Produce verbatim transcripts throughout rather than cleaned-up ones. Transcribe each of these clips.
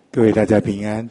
各位大家平安。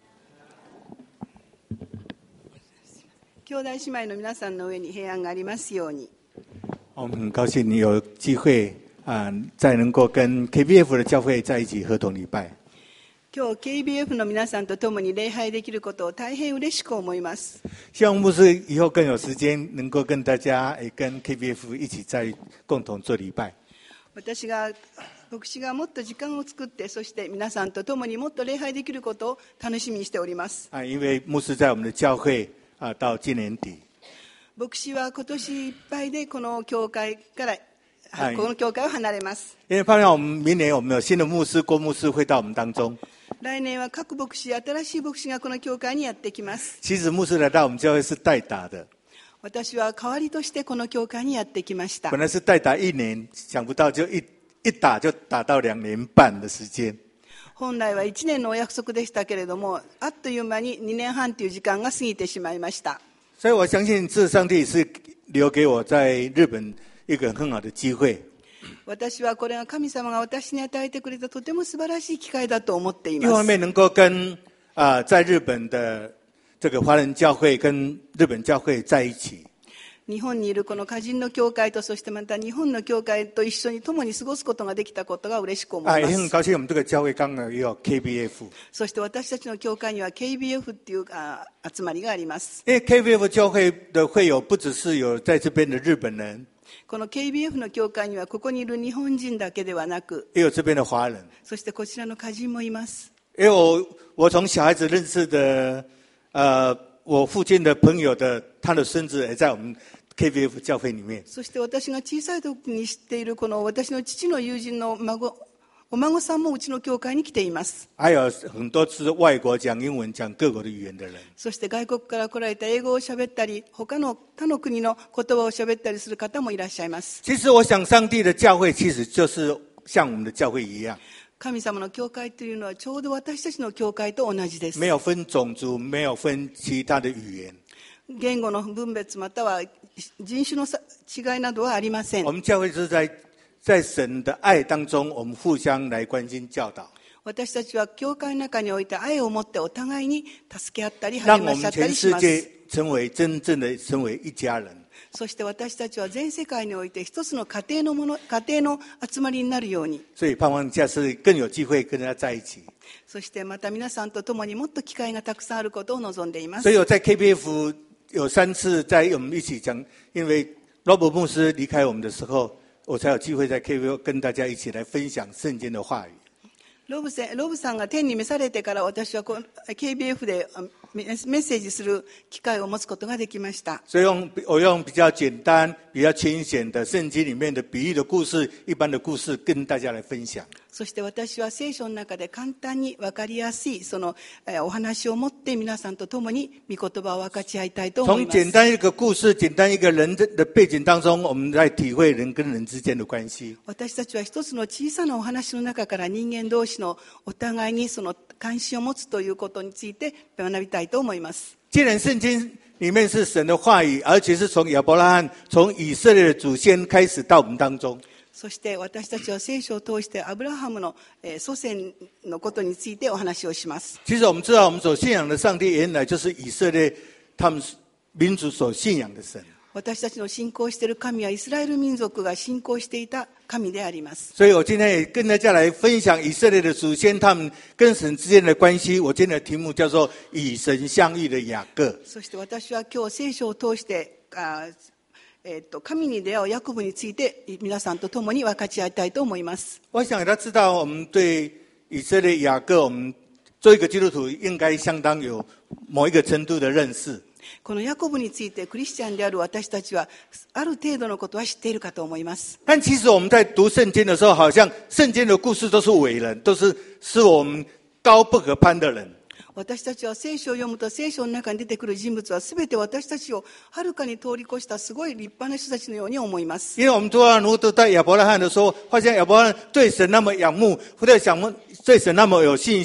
兄弟姉妹の皆さんの上に平安がありますように。 我们很高兴你有机会啊、呃，再能够跟 K B F 的教会在一起合同礼拜。 今日 ケービーエフ の皆さんと共に礼拝できることを大変嬉しく思います。 希望牧师以后更有时间能够跟大家也跟 K B F 一起在共同做礼拜。 私が牧師がもっと時間を作って、そして皆さんと共にもっと礼拝できることを楽しみにしております。 啊，因为牧师在我们的教会啊，到今年底。 牧師は今年いっぱいでこの教会から、はい、この教会を離れます。 因为盼望我们明年我们有新的牧师郭牧师会到我们当中。 来年は各牧師、新しい牧師がこの教会にやってきます。 其实牧师来到我们教会是代打的。 私は代わりとしてこの教会にやってきました。 本来是代打一年，想不到就一一打就打到两年半的时间。 本来はいちねんのお約束でしたけれども、あっという間ににねんはんという時間が過ぎてしまいました。 所以我相信这上帝是留给我在日本一个很好的机会。 私はこれが神様が私に与えてくれたとても素晴らしい機会だと思っています。 一方面能够跟啊、呃、在日本的这个华人教会跟日本教会在一起。 日本にいるこの歌人の教会と、そしてまた日本の教会と一緒に共に過ごすことができたことが嬉しく思います。 啊，也很高兴我们这个教会刚好也有 K B F。 そして私たちの教会には ケービーエフ っていうあ集まりがあります。 因为 K B F 教会的会友不只是有在这边的日本人， この ケービーエフ の教会にはここにいる日本人だけではなく、 也有这边的华人。 そしてこちらの歌人もいます。 因为我我从小孩子认识的，呃，我父亲的朋友的他的孙子也在我们 K B F 教会里面。 そして私が小さい時に知っているこの私の父の友人の孫、お孫さんもうちの教会に来ています。 还有很多是外国讲英文、讲各国的语言的人。 そして外国から来られた英語を喋ったり、他の他の国の言葉を喋ったりする方もいらっしゃいます。 其实我想，上帝的教会其实就是像我们的教会一样。 神様の教会というのはちょうど私たちの教会と同じです。 没有分种族，没有分其他的语言。 言語の分別または人種の違いなどはありません。 我们教会是在在神的爱当中，我们互相来关心教导。 私たちは教会の中において愛を持ってお互いに助け合ったり励まし合ったりします。 让我们全世界成为真正的成为一家人。 そして私たちは全世界において一つの家庭のもの、家庭の集まりになるように。 所以盼望下次更有機会跟他在一起。 そしてまた皆さんと共にもっと機会がたくさんあることを望んでいます。 所以我在 K B F 有三次在我们一起讲，因为罗伯牧师离开我们的时候，我才有機会在 K B F 跟大家一起来分享聖經的話語。 ロブせロブさんが天に召されてから私はこ ケービーエフ でメッセージする機会を持つことができました。 所以用我用比较简单、比较浅显的聖經里面的比喻的故事、一般的故事跟大家来分享。 そして私は聖書の中で簡単に分かりやすいそのお話を持って皆さんと共に御言葉を分かち合いたいと思います。 從簡單一個故事、簡單一個人的背景當中，我們來體會人跟人之間的關係。 私たちは一つの小さなお話の中から人間同士のお互いにその関心を持つということについて学びたいと思います。 既然聖經裡面是神的話語，而且是從亞伯拉罕、從以色列的祖先開始到我們當中。 そして私たちは聖書を通してアブラハムの祖先のことについてお話をします。 其实我们知道，我们所信仰的上帝原来就是以色列他们民族所信仰的神。 私たちの信仰している神はイスラエル民族が信仰していた神であります。 所以我今天也跟大家来分享以色列的祖先他们跟神之間的關係。我今天的題目叫做以神相遇的雅各。 そして私は今日聖書を通してあえー、と神に出会うヤコブについて皆さんと共に分かち合いたいと思います。 我想他知道我们对以色列雅各，我们做一个基督徒应该相当有某一个程度的认识。 このヤコブについてクリスチャンである私たちはある程度のことは知っているかと思います。 但其实我们在读聖經的時候，好像聖經的故事都是偉人，都是是我們高不可攀的人。 私たちは聖書を読むと聖書の中に出てくる人物は全て私たちをはるかに通り越したすごい立派な人たちのように思います。 因为我们读到如读到亚伯拉罕的时候，发现亚伯拉罕对神那么仰慕，对神对神那么有信心，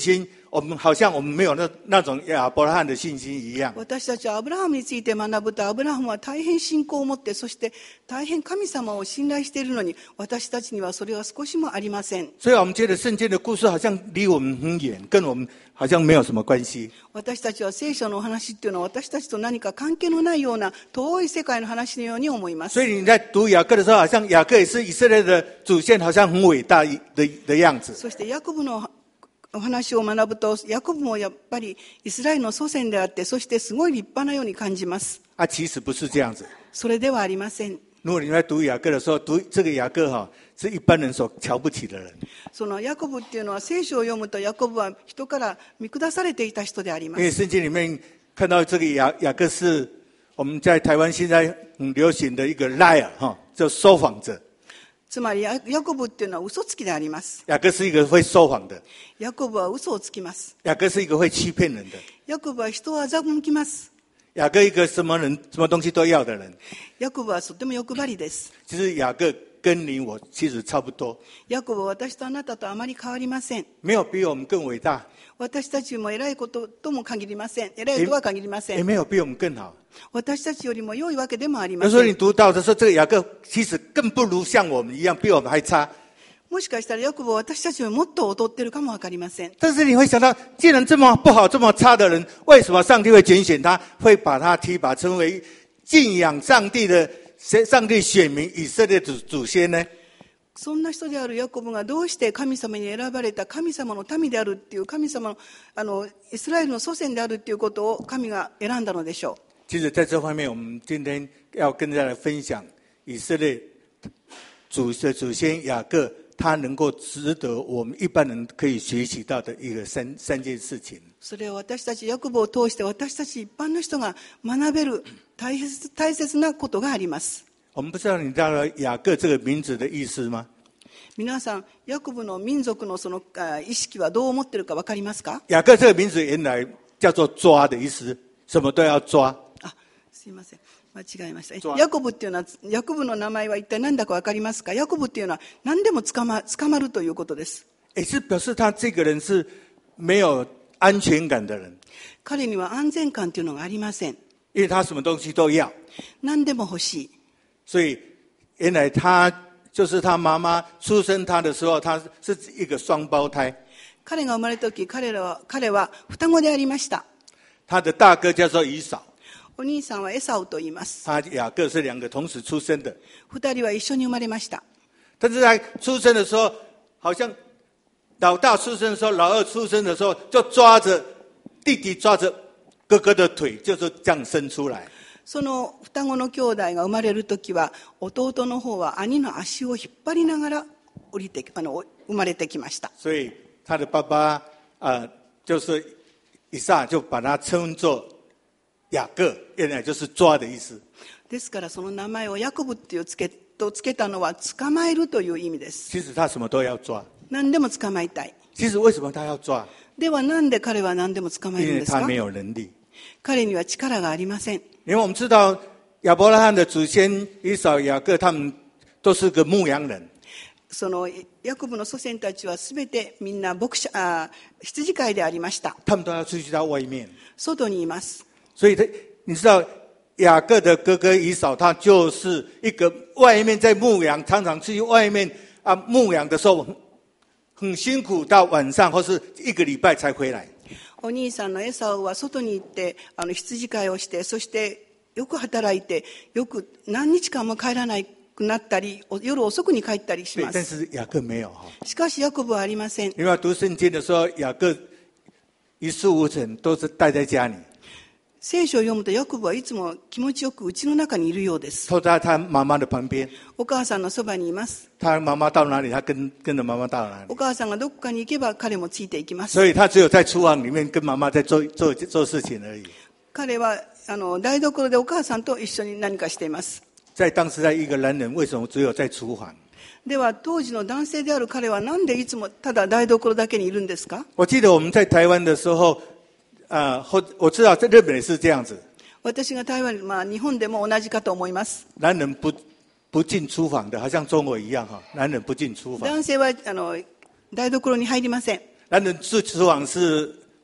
我们好像我们没有那那种亚伯拉罕的信心一样。 私たちはアブラハムについて学ぶと、アブラハムは大変信仰を持って、そして大変神様を信頼しているのに、私たちにはそれは少しもありません。 所以我们觉得圣经的故事好像离我们很远，跟我们好像没有什么关系。 私たちは聖書のお話っていうのは私たちと何か関係のないような遠い世界の話のように思います。 所以你在读雅各的时候，好像雅各也是以色列的祖先，好像很伟大的的样子。 そしてヤコブのお話を学ぶと、ヤコブもやっぱりイスラエルの祖先であって、そしてすごい立派なように感じます。 啊，其实不是这样子。 それではありません。 如果你在读雅各的时候，读这个雅各哈，是一般人所瞧不起的人。 そのヤコブっていうのは、聖書を読むとヤコブは人から見下されていた人でありま因为す。 圣经里面看到这个雅雅各是我们在台湾现在很流行的一个 liar 哈，叫说谎者。 つまりヤコブっていうのは嘘つきであります。 雅各是一个会说谎的。 ヤコブは嘘をつきます。 雅各是一个会欺骗人的。 ヤコブは人を欺きます。 雅各一个什么人什么东西都要的人。 ヤコブはとても欲張りです。 其实雅各跟你我其实差不多。 ヤコブは私とあなたとあまり変わりません。 没有比我们更伟大。 私たちも偉いこととも限りません。偉いとは限りません。 也没有比我们更好。 私たちよりも良いわけでもありません。 有时候你读到的时候，这个雅各其实更不如像我们一样，比我们还差。 もしかしたらヤコブは私たちよりもっと劣っているかもわかりません。 但是你会想到，既然这么不好、这么差的人，为什么上帝会拣选他，会把他提拔成为敬仰上帝的上帝选民以色列祖祖先呢？ そんな人であるヤコブがどうして神様に選ばれた神様の民であるっていう、神様のあのイスラエルの祖先であるっていうことを神が選んだのでしょう。 其实在这方面，我们今天要跟大家来分享以色列祖的祖先雅各，他能够值得我们一般人可以学习到的一个三三件事情。 それを私たちヤコブを通して、私たち一般の人が学べる大切大切なことがあります。 我们不知道你知道雅各这个名字的意思吗？ 皆さん、ヤコブの民族のその意識はどう思っているか分かりますか？ 雅各这个名字原来叫做抓的意思，什么都要抓。 あ、すいません。間違えました。ヤコブっていうのは、ヤコブの名前は一体何だか分かりますか？ヤコブっていうのは何でも捕ま、捕まるということです。 也是表示他这个人是没有安全感的人。 彼には安全感というのがありません。 因为他什么东西都要。 何でも欲しい。 所以原来他就是他妈妈出生他的时候，他是一个双胞胎。 彼が生まれた時、彼らは彼は双子でありました。 他的大哥叫做以扫。 お兄さんはエサウと言います。 他雅各是两个同时出生的。 二人は一緒に生まれました。 但是在出生的时候，好像老大出生的时候，老二出生的时候，就抓着弟弟抓着哥哥的腿，就是这样生出来。 その双子の兄弟が生まれるときは、弟の方は兄の足を引っ張りながら降りてあの生まれてきました。 所以他的爸爸呃，就是以撒，就把他称作雅各，原来就是抓的意思。 ですからその名前をヤコブっていうつけとつけたのは捕まえるという意味です。 其实他什么都要抓。 何でも捕まえたい。 其实为什么他要抓？ ではなんで彼は何でも捕まえるんですか？ 因为他没有能力。 彼には力がありません。 因为我们知道亚伯拉罕的祖先以扫、雅各，他们都是个牧羊人。 そのヤコブの祖先たちはすべてみんな牧者あ羊飼いでありました。 他们都要出去到外面。 外にいます。 所以他你知道雅各的哥哥以扫，他就是一个外面在牧羊，常常去外面啊牧羊的时候很辛苦，到晚上或是一个礼拜才回来。 お兄さんのエサウは外に行ってあの羊飼いをして、そしてよく働いて、よく何日間も帰らなくなったり、夜遅くに帰ったりしま但す。 是雅各没有。 しかしヤコブはありません。 因为读圣经的时候，雅各一事无成，都是待在家里。 聖書を読むとヤコブはいつも気持ちよく家の中にいるようです。 都在他妈妈的旁边。 お母さんのそばにいます。 他妈妈到哪里，他跟跟着妈妈到哪里。 お母さんがどこかに行けば彼もついていきます。 所以他只有在厨房里面跟妈妈在做做做事情而已。 彼はあの台所でお母さんと一緒に何かしています。 在当时在一个男人，为什么只有在厨房？ では当時の男性である彼はなんでいつもただ台所だけにいるんですか？ 我记得我们在台湾的时候，呃，或我知道在日本也是这样子。 私が台湾、まあ、日本でも同じかと思います。 男人不不进厨房的，好像中国一样哈。男人不进厨房。 男性はあの台所に入りません。 男人去厨房是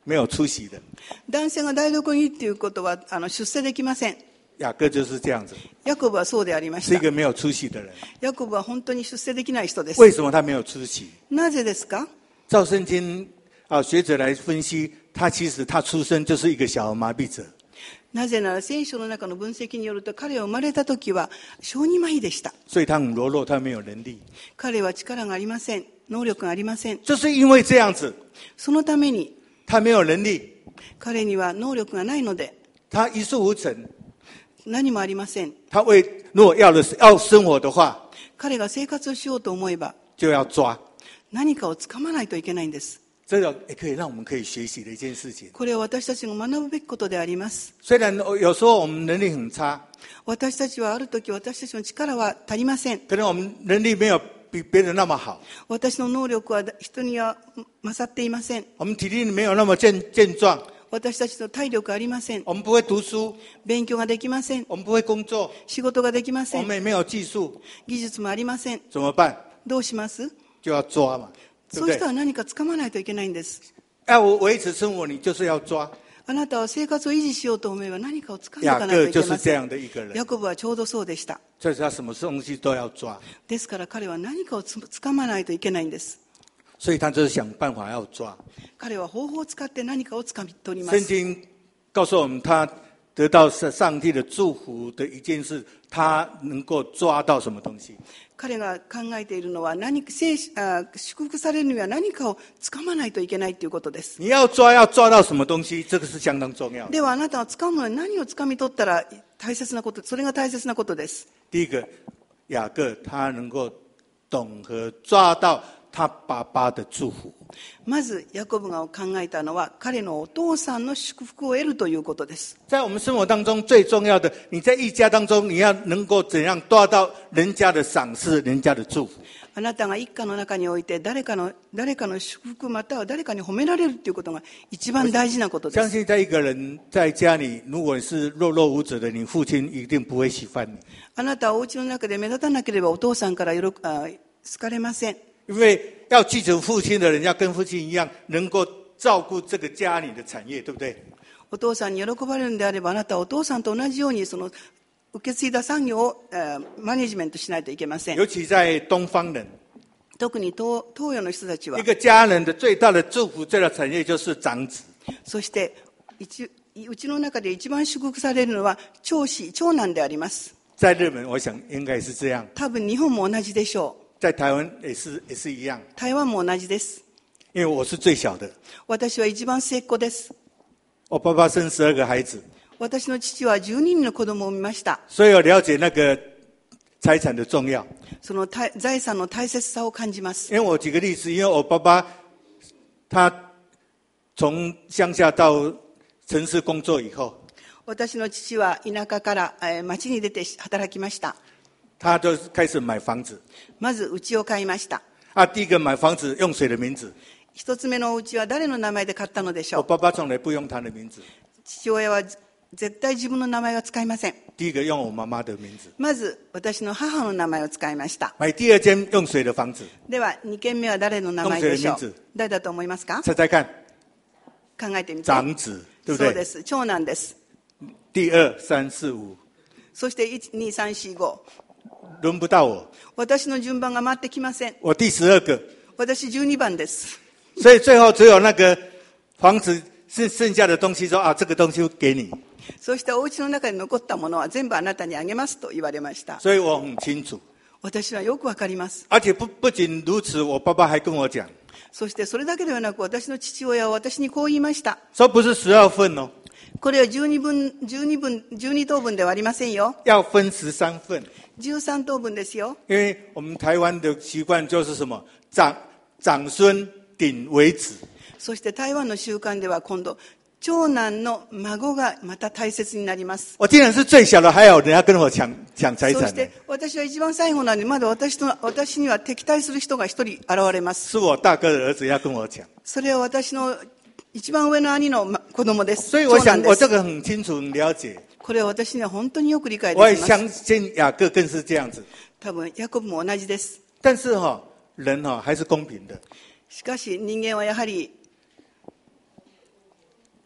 没有出息的。 男性が台所にいるということはあの出世できません。 雅各就是这样子， ヤコブはそうでありました。 是一个没有出息的人。 ヤコブは本当に出世できない人です。 为什么他没有出息？ なぜですか？ 照圣经啊，学者来分析，他其实他出生就是一个小儿麻痹者。 なぜなら聖書の中の分析によると、彼は生まれた時は小児麻痺でした。 所以他很柔弱，他没有能力。 彼は力がありません。能力がありません。 就是因为这样子， そのために他没有能力， 彼には能力がないので、 他一事无成。 何もありません。 他为如果要的是要生活的话， 彼が生活をしようと思えば、 就要抓。 何かを掴まないといけないんです。 这个也可以让我们可以学习的一件事情。 これは私たちの学ぶべきことであります。 虽然有时候我们能力很差， 私たちはある時、私たちの力は足りません。 可能我们能力没有比别人那么好， 私の能力は人には勝っていません。 我们体力没有那么健健壮， 私たちの体力ありません。 我们不会读书， 勉強ができません。 我们不会工作， 仕事ができません。 我们也没有技术， 技術もありません。 怎么办？ どうします？ 就要抓嘛，对不对そうした？ら何か掴まないといけないんです。 要维持生活，你就是要抓。 あなたは生活を維持しようと思えば何かを掴んでお雅かないと各就是这いけません。 样的一个人， ヤコブはちょうどそうでした。 所以他什么东西都要抓， ですから彼は何かをつ掴まないといけないんです。 所以他就是想办法要抓。 彼は方法を使って何かを掴み取りま圣す。 经告诉我们，他得到上帝的祝福的一件事，他能够抓到什么东西？ 彼が考えているのは何か聖あ祝福されるには何かを掴まないといけないということです。 你要抓，要抓到什么东西？这个是相当重要的。 ではあなたは掴むのに何を掴み取ったら大切なこと、それが大切なことです。 第一个，雅各他能够懂和抓到他爸爸的祝福。 まずヤコブが考えたのは彼のお父さんの祝福を得るということです。 在我们生活当中最重要的，你在一家当中，你要能够怎样抓到人家的赏识、人家的祝福。 あなたが一家の中において誰かの誰かの祝福または誰かに褒められるということが一番大事なことです。 相信在一个人在家里，如果是弱肉无者的，你父亲一定不会喜欢你。 あなたはお家の中で目立たなければお父さんからよろあ好かれません。 因为要继承父亲的人，要跟父亲一样，能够照顾这个家里的产业，对不对？ お父さんに喜ばれるんであれば、あなたはお父さんと同じようにその受け継いだ産業を、えー、マネジメントしないといけません。 尤其在东方人， 特に 東, 東洋の人たちは一，个家人的最大的祝福、最大的产业就是长子。 そして一うちの中で一番祝福されるのは長子、長男であります。 在日本，我想应该也是这样。 多分日本も同じでしょう。 在台湾也是也是一样， 台湾も同じです。 因为我是最小的， 私は一番末っ子です。 我爸爸生十二个孩子， 私の父はじゅうににんの子供を産みました。 所以我了解那个财产的重要。 その財産の大切さを感じます。 因为我举个例子，因为我爸爸他从乡下到城市工作以后， 私の父は田舎から町に出て働きました。 他就开始买房子。 まず家を買いました。 啊，第一个买房子用谁的名字？ 一つ目のお家は誰の名前で買ったのでしょう。 我爸爸从来不用他的名字。 父親は絶対自分の名前は使いません。 第一个用我妈妈的名字。 まず私の母の名前を使いました。 买第二间用谁的房子？ ではに軒目は誰の名前でしょう。誰だと思いますか？ 猜猜看。 考えてみて。 长子，对不对？ そうです。長男です。 第二、三、四、五。 そしていち、に、さん、よん、ご。 轮不到我。 私の順番が回ってきません。 我第十二个。 私じゅうにばんです。 所以最后只有那个房子剩剩下的东西说啊，这个东西给你。 そしてお家の中に残ったものは全部あなたにあげますと言われました。 所以我很清楚。 私はよくわかります。 而且不不仅如此，我爸爸还跟我讲。 そしてそれだけではなく私の父親は私にこう言いました。 说不是十二份哦。 これはじゅうにぶん、じゅうにぶん、じゅうに等分ではありませんよ。 要分十三份。 じゅうさん等分ですよ。 因为我们台湾的习惯就是什么，长长孙顶为子。 そして台湾の習慣では今度長男の孫がまた大切になります。 我竟然是最小的，还有人要跟我抢抢财产。 そして私は一番最後なのにまだ私と私には敵対する人が一人現れます。 是我大哥的儿子要跟我抢。 それは私の一番上の兄の子供です。 所以我想我这个很清楚很了解。 これは私には本当によく理解で我也きます。 相信雅各更是这样子。 多分ヤコブも同じです。 但是哈、哦，人哈、哦、还是公平的。 しかし人間はやはり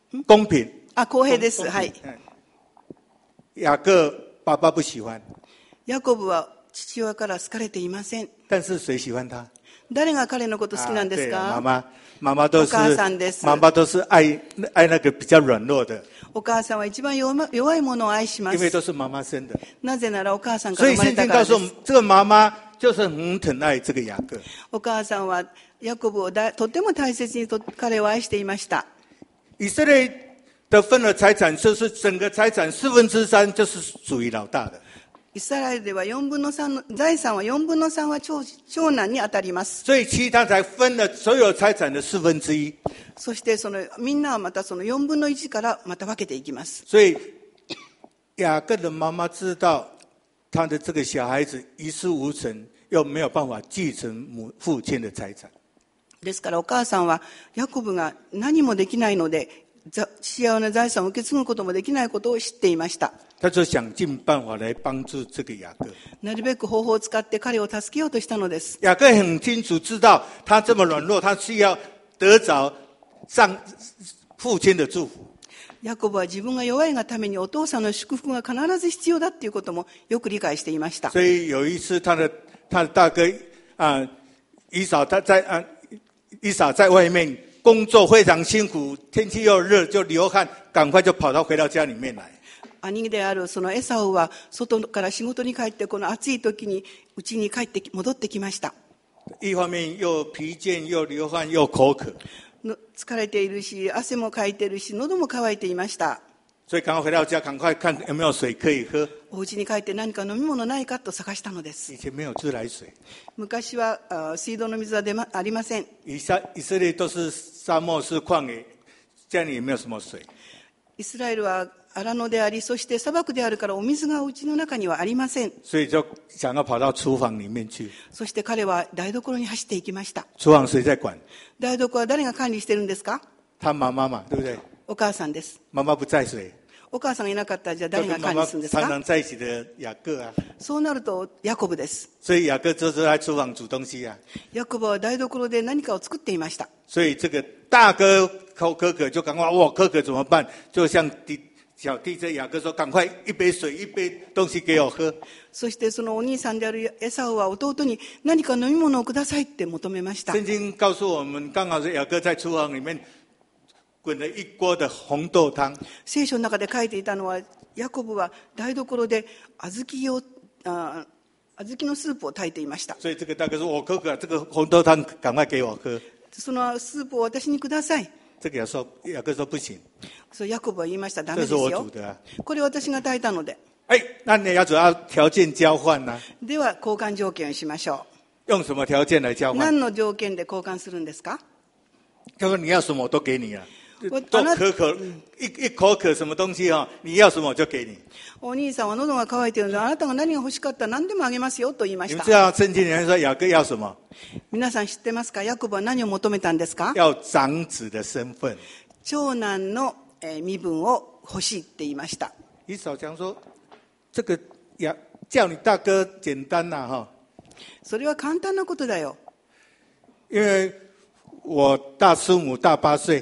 公平あ、公平です。 公はい。 雅各爸爸不喜欢， ヤコブは父親から好かれていません。 但是谁喜欢他？ 誰が彼のこと好きなんですか？ 啊、妈妈，妈妈都是お母さんです。 妈妈都是爱爱那个比较软弱的， お母さんは一番弱弱いものを愛しま因为都す。 是妈妈生的。 なぜならお母さんか所以ら生まれ圣经告诉我たからです。 们，这个妈妈就是很疼爱这个雅各。 お母さんはヤコブをだとても大切にと彼を愛していました。 以色列的分了财产，就是整个财产四分之三就是属于老大的。 イスラエルでは四分の三の財産は四分の三は 長, 長男に当たります。 所以其他才分了所有财产的四分之一。 そしてそのみんなはまたその四分の一からまた分けていきます。 所以雅各的妈妈知道他的这个小孩子一事无成，又没有办法继承母父亲的财产。 ですからお母さんはヤコブが何もできないので父親の財産を受け継ぐこともできないことを知っていました。 他就想尽办法来帮助这个雅各。 なるべく方法を使って彼を助けようとしたのです。 雅各很清楚知道他这么软弱，他需要得着上父亲的祝福。 ヤコブは自分が弱いがためにお父さんの祝福が必ず必要だということもよく理解していました。 所以有一次他的他的大哥啊、呃、以扫他在啊、呃、以扫在外面工作非常辛苦，天气又热，就流汗，赶快就跑到回到家里面来。 兄であるそのエサウは外から仕事に帰ってこの暑い時に家に帰って戻ってきました。 一方面又疲倦又流汗又口渴， 疲れているし汗もかいているし喉も渇いていました。 所以赶快回到家，赶快看有没有水可以喝。 お家に帰って何か飲み物ないかと探したのです。 以前没有自来水， 昔は水道の水は出、ま、ありません。 以色以色列都是沙漠是旷野，家里也没有什么水。 イスラエルは荒野であり、そして砂漠であるからお水が家の中にはありません。 所以就想要跑到厨房里面去。 そして彼は台所に走っていきました。 厨房谁在管？ 台所は誰が管理してるんですか？ 他妈妈嘛，对不对？ お母さんです。 妈妈不在谁？ お母さんがいなかったらじゃあ誰が管理するんですか？ 常常在一起的雅各啊。 そうなるとヤコブです。 所以雅各就是在厨房煮东西啊。 ヤコブは台所で何かを作っていました。 所以这个大哥哥哥就赶快哇，哥哥怎么办？就像弟小弟这雅各说：“赶快一杯水，一杯东西给我喝。” そしてそのお兄さんであるエサウは弟に何か飲み物をくださいって求めました。 圣经告诉我们，刚好是雅各在厨房里面滚了一锅的红豆汤。 聖書の中で書いていたのは、ヤコブは台所で小豆をあ小豆のスープを炊いていました。 所以这个大哥说：“我哥哥，这个红豆汤赶快给我喝。” そのスープを私にください。 这个说雅各说不行。 そうヤコブは言いました。ダメですよ。 这是我煮的啊。 これ私が炊いたので。 哎，那你要主要条件交换呢、啊？ では交換条件をしましょう。用什么条件来交換？ 何の条件で交換するんですか？ 他说你要什么我都给你了。都可可一一口渴什么东西哈、哦，你要什么我就给你。 お兄さんは喉が渇いているので、あなたが何が欲しかったら何でもあげますよと言いました。 你们知道圣经里面说雅各要什么？ 皆さん知ってますか？ヤコブは何を求めたんですか？ 要長子的身份。 長男の身分を欲しいって言いました。 以掃講說，這個呀叫你大哥簡單啦哈。 それは簡単なことだよ。 因為我大師母大八歲。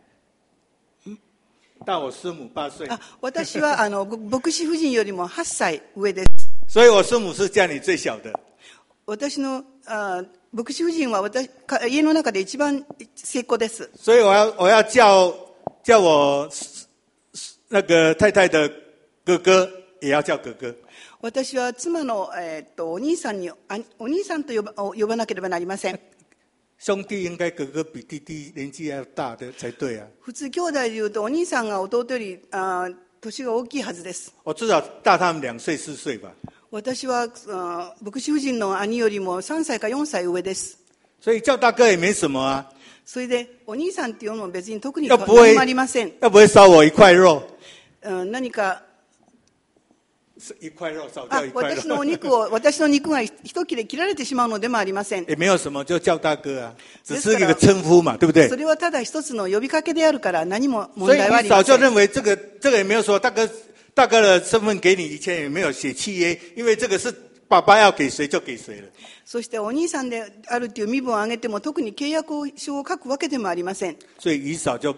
大我師母八歲。 あ、私はあの牧師夫人よりもはっさい上です。 所以我師母是家裏最小的。 私のあ牧師夫人は私家の中で一番末っ子です。 所以我要我要叫叫我那個太太的哥哥也要叫哥哥。 私は妻の、えー、っとお兄さんにお兄さんと呼ば呼ばなければなりません。 兄弟應該哥哥比弟弟年紀要大的才對啊。 普通兄弟でいうとお兄さんが弟よりあ年が大きいはずです。 我至少大他們兩歲四歲吧。 私はあ牧師夫人の兄よりもさんさいかよんさい上です。 所以叫大哥也沒什麼啊。 それでお兄さんっていうのも別に特に何もありません。 要不會燒我一塊肉。 うん、何か一塊肉燒掉一塊肉。 私のお肉を私の肉が一切れ切られてしまうのでもありません。 也沒有什麼就叫大哥啊，只是一個稱呼嘛，對不對？ それはただ一つの呼びかけであるから何も問題はありません。 所以你早就認為這個這個也沒有說大哥大哥的身份給你，以前也沒有寫契約，因為這個是爸爸要給誰就給誰了。 そしてお兄さんであるという身分を挙げても特に契約書を書くわけでもありません。 所以以掃就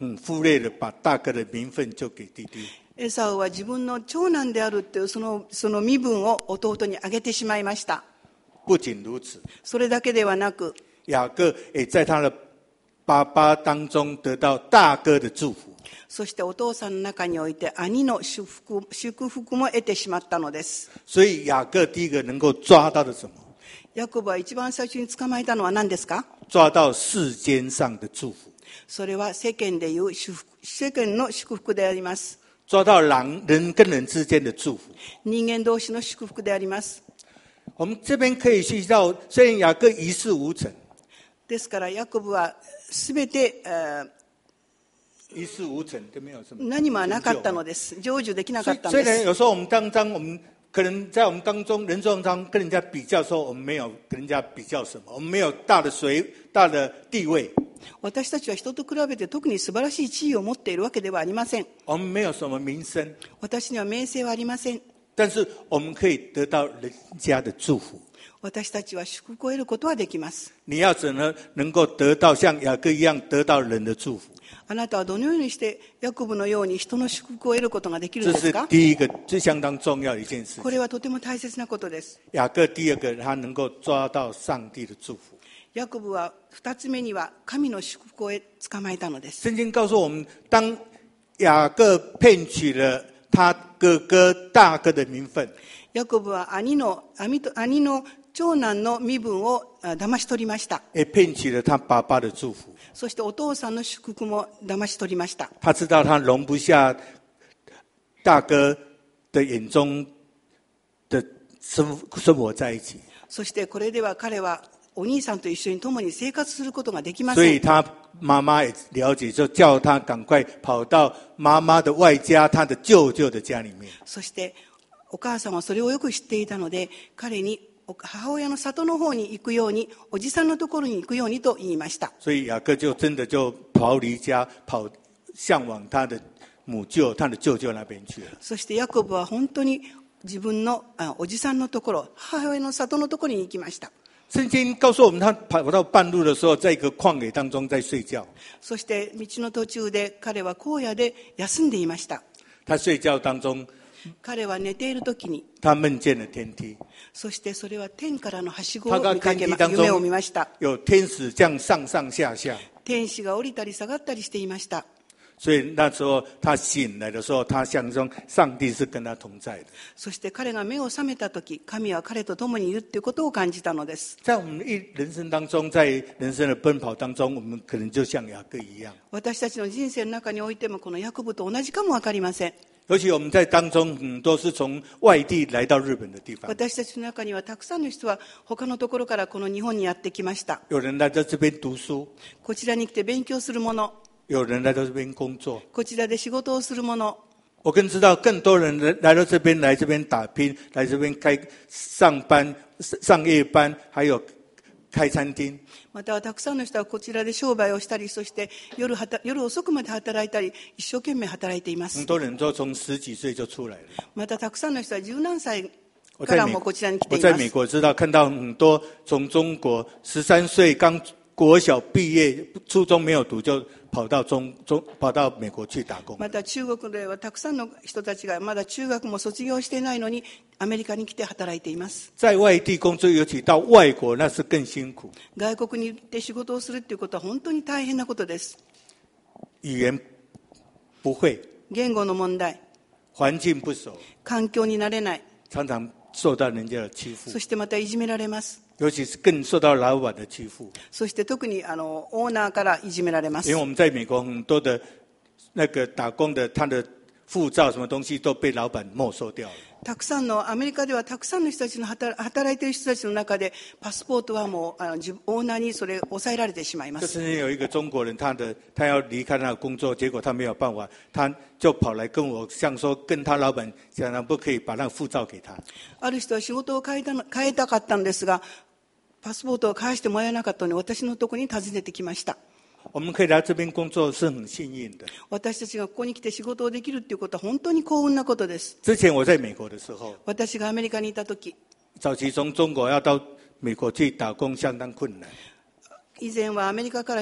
嗯忽略了把大哥的名分就给弟弟。 エサウは自分の長男であるというその、その身分を弟にあげてしまいました。 不仅如此， それだけではなく、 雅各也在他的爸爸当中得到大哥的祝福。 そしてお父さんの中において兄の祝福、祝福も得てしまったのです。 所以雅各第一个能够抓到的什么？ ヤコブは一番最初に捕まえたのは何ですか？ 抓到世間上的祝福。 それは世間でいう祝福、世間の祝福であります。 抓到人人跟人之間的祝福。 人間同士の祝福であります。 我们这边可以去到，虽然雅各一事无成， ですからヤコブはすべて、えー一事无成，都没有什么。 何もなかったのです。成就できなかったん虽然です。 有时候我们当中，我们可能在我们当中人生当中跟人家比较的时候，我们没有跟人家比较什么，我们没有大的水大的地位。 私たちは人と比べて特に素晴らしい地位を持っているわけではありません。 我们没有什么名声， 私には名声はありません。 但是我们可以得到人家的祝福。 私たちは祝福を得ることはできます。 你要怎么能够得到像雅各一样得到人的祝福？ あなたはどのようにしてヤコブのように人の祝福を得ることができるん这是ですか？ 第一个最相当重要的一件事これはとても大切なことです。 雅各第二个，他能够抓到上帝的祝福。 ヤコブは二つ目には神の祝福を捕まえたのです。 圣经告诉我们，当雅各骗取了他哥哥大哥的名分， ヤコブは兄の兄と兄の長男の身分を騙し取りました。 也骗取了他爸爸的祝福。 そしてお父さんの祝福も騙し取りました。 他知道他容不下大哥的眼中的生生活在一起， そしてこれでは彼はお兄さんと一緒に共に生活することができません。 所以他妈妈也了解，就叫他赶快跑到妈妈的外家，他的舅舅的家里面。 そしてお母さんはそれをよく知っていたので、彼に母親の里の方に行くように、おじさんのところに行くようにと言いました。 所以雅各就真的就逃离家，跑向往他的母舅、他的舅舅那边去了。 そしてヤコブは本当に自分のおじさんのところ、母親の里のところに行きました。 圣经告诉我们，他跑到半路的时候，在一个旷野当中在睡觉。 そして道の途中で彼は荒野で休んでいました。 他睡觉当中， 彼は寝ている時に、 他梦见了天梯。 そしてそれは天からのはしごを他が見かけま、 天梯当夢を中見ました。 有天使这样上上下下， 天使が降りたり下がったりしていました。 所以那时候他醒来的时候，他相中上帝是跟他同在的。 そして彼が目を覚めた時、神は彼と共にいるということを感じたのです。 在我们一人生当中，在人生的奔跑当中，我们可能就像雅各一样。 私たちの人生の中においてもこのヤコブと同じかもわかりません。 尤其我们在当中很多是从外地来到日本的地方， 私たちの中にはたくさんの人は他のところからこの日本にやってきました。 有人来到这边读书， こちらに来て勉強する者、 有人来到这边工作。 こちらで仕事をする者、 我更知道更多人来到这边，来这边打拼，来这边开上班、上夜班，还有开餐厅。 またたくさんの人はこちらで商売をしたり、そして夜はた夜遅くまで働いたり、一生懸命働いています。 很多人都从十几岁就出来了。 またたくさんの人は十何歳我在美からもこちらに来て我います。 在美国知道看到很多从中国十三岁刚国小毕业，初中没有读就跑到中中跑到美国去打工。 また中国ではたくさんの人たちがまだ中学も卒業していないのにアメリカに来て働いています。 在外地工作，尤其到外国，那是更辛苦。 外国に行って仕事をするということは本当に大変なことです。 语言不会， 言語の問題、 环境不熟， 環境になれない、 常常受到人家的欺负そ。してまたいじめられます。 尤其是更受到老板的欺负， そして特にあのオーナーからいじめられます。 因为我们在美国很多的那个打工的，他的护照什么东西都被老板没收掉了。 たくさんのアメリカではたくさんの人たちの働働いている人たちの中でパスポートはもうあの自オーナーにそれ抑えられてしまいま。 就是是有一个中国人，他的他要离开他的工作，结果他没有办法，他就跑来跟我像说，跟他老板讲，能不可以把那个护照给他。 ある人は仕事を変えたの変えたかったんですが、パスポートを返してもらえなかったので私のところに訪ねてきました。 我们可以来这边工作是很幸运的。 私たちがここに来て仕事をできるということは本当に幸運なことです。 之前我在美国的时候， 私がアメリカにいた時、 早期从中国要到美国去打工相当困难。 以前はアメリカから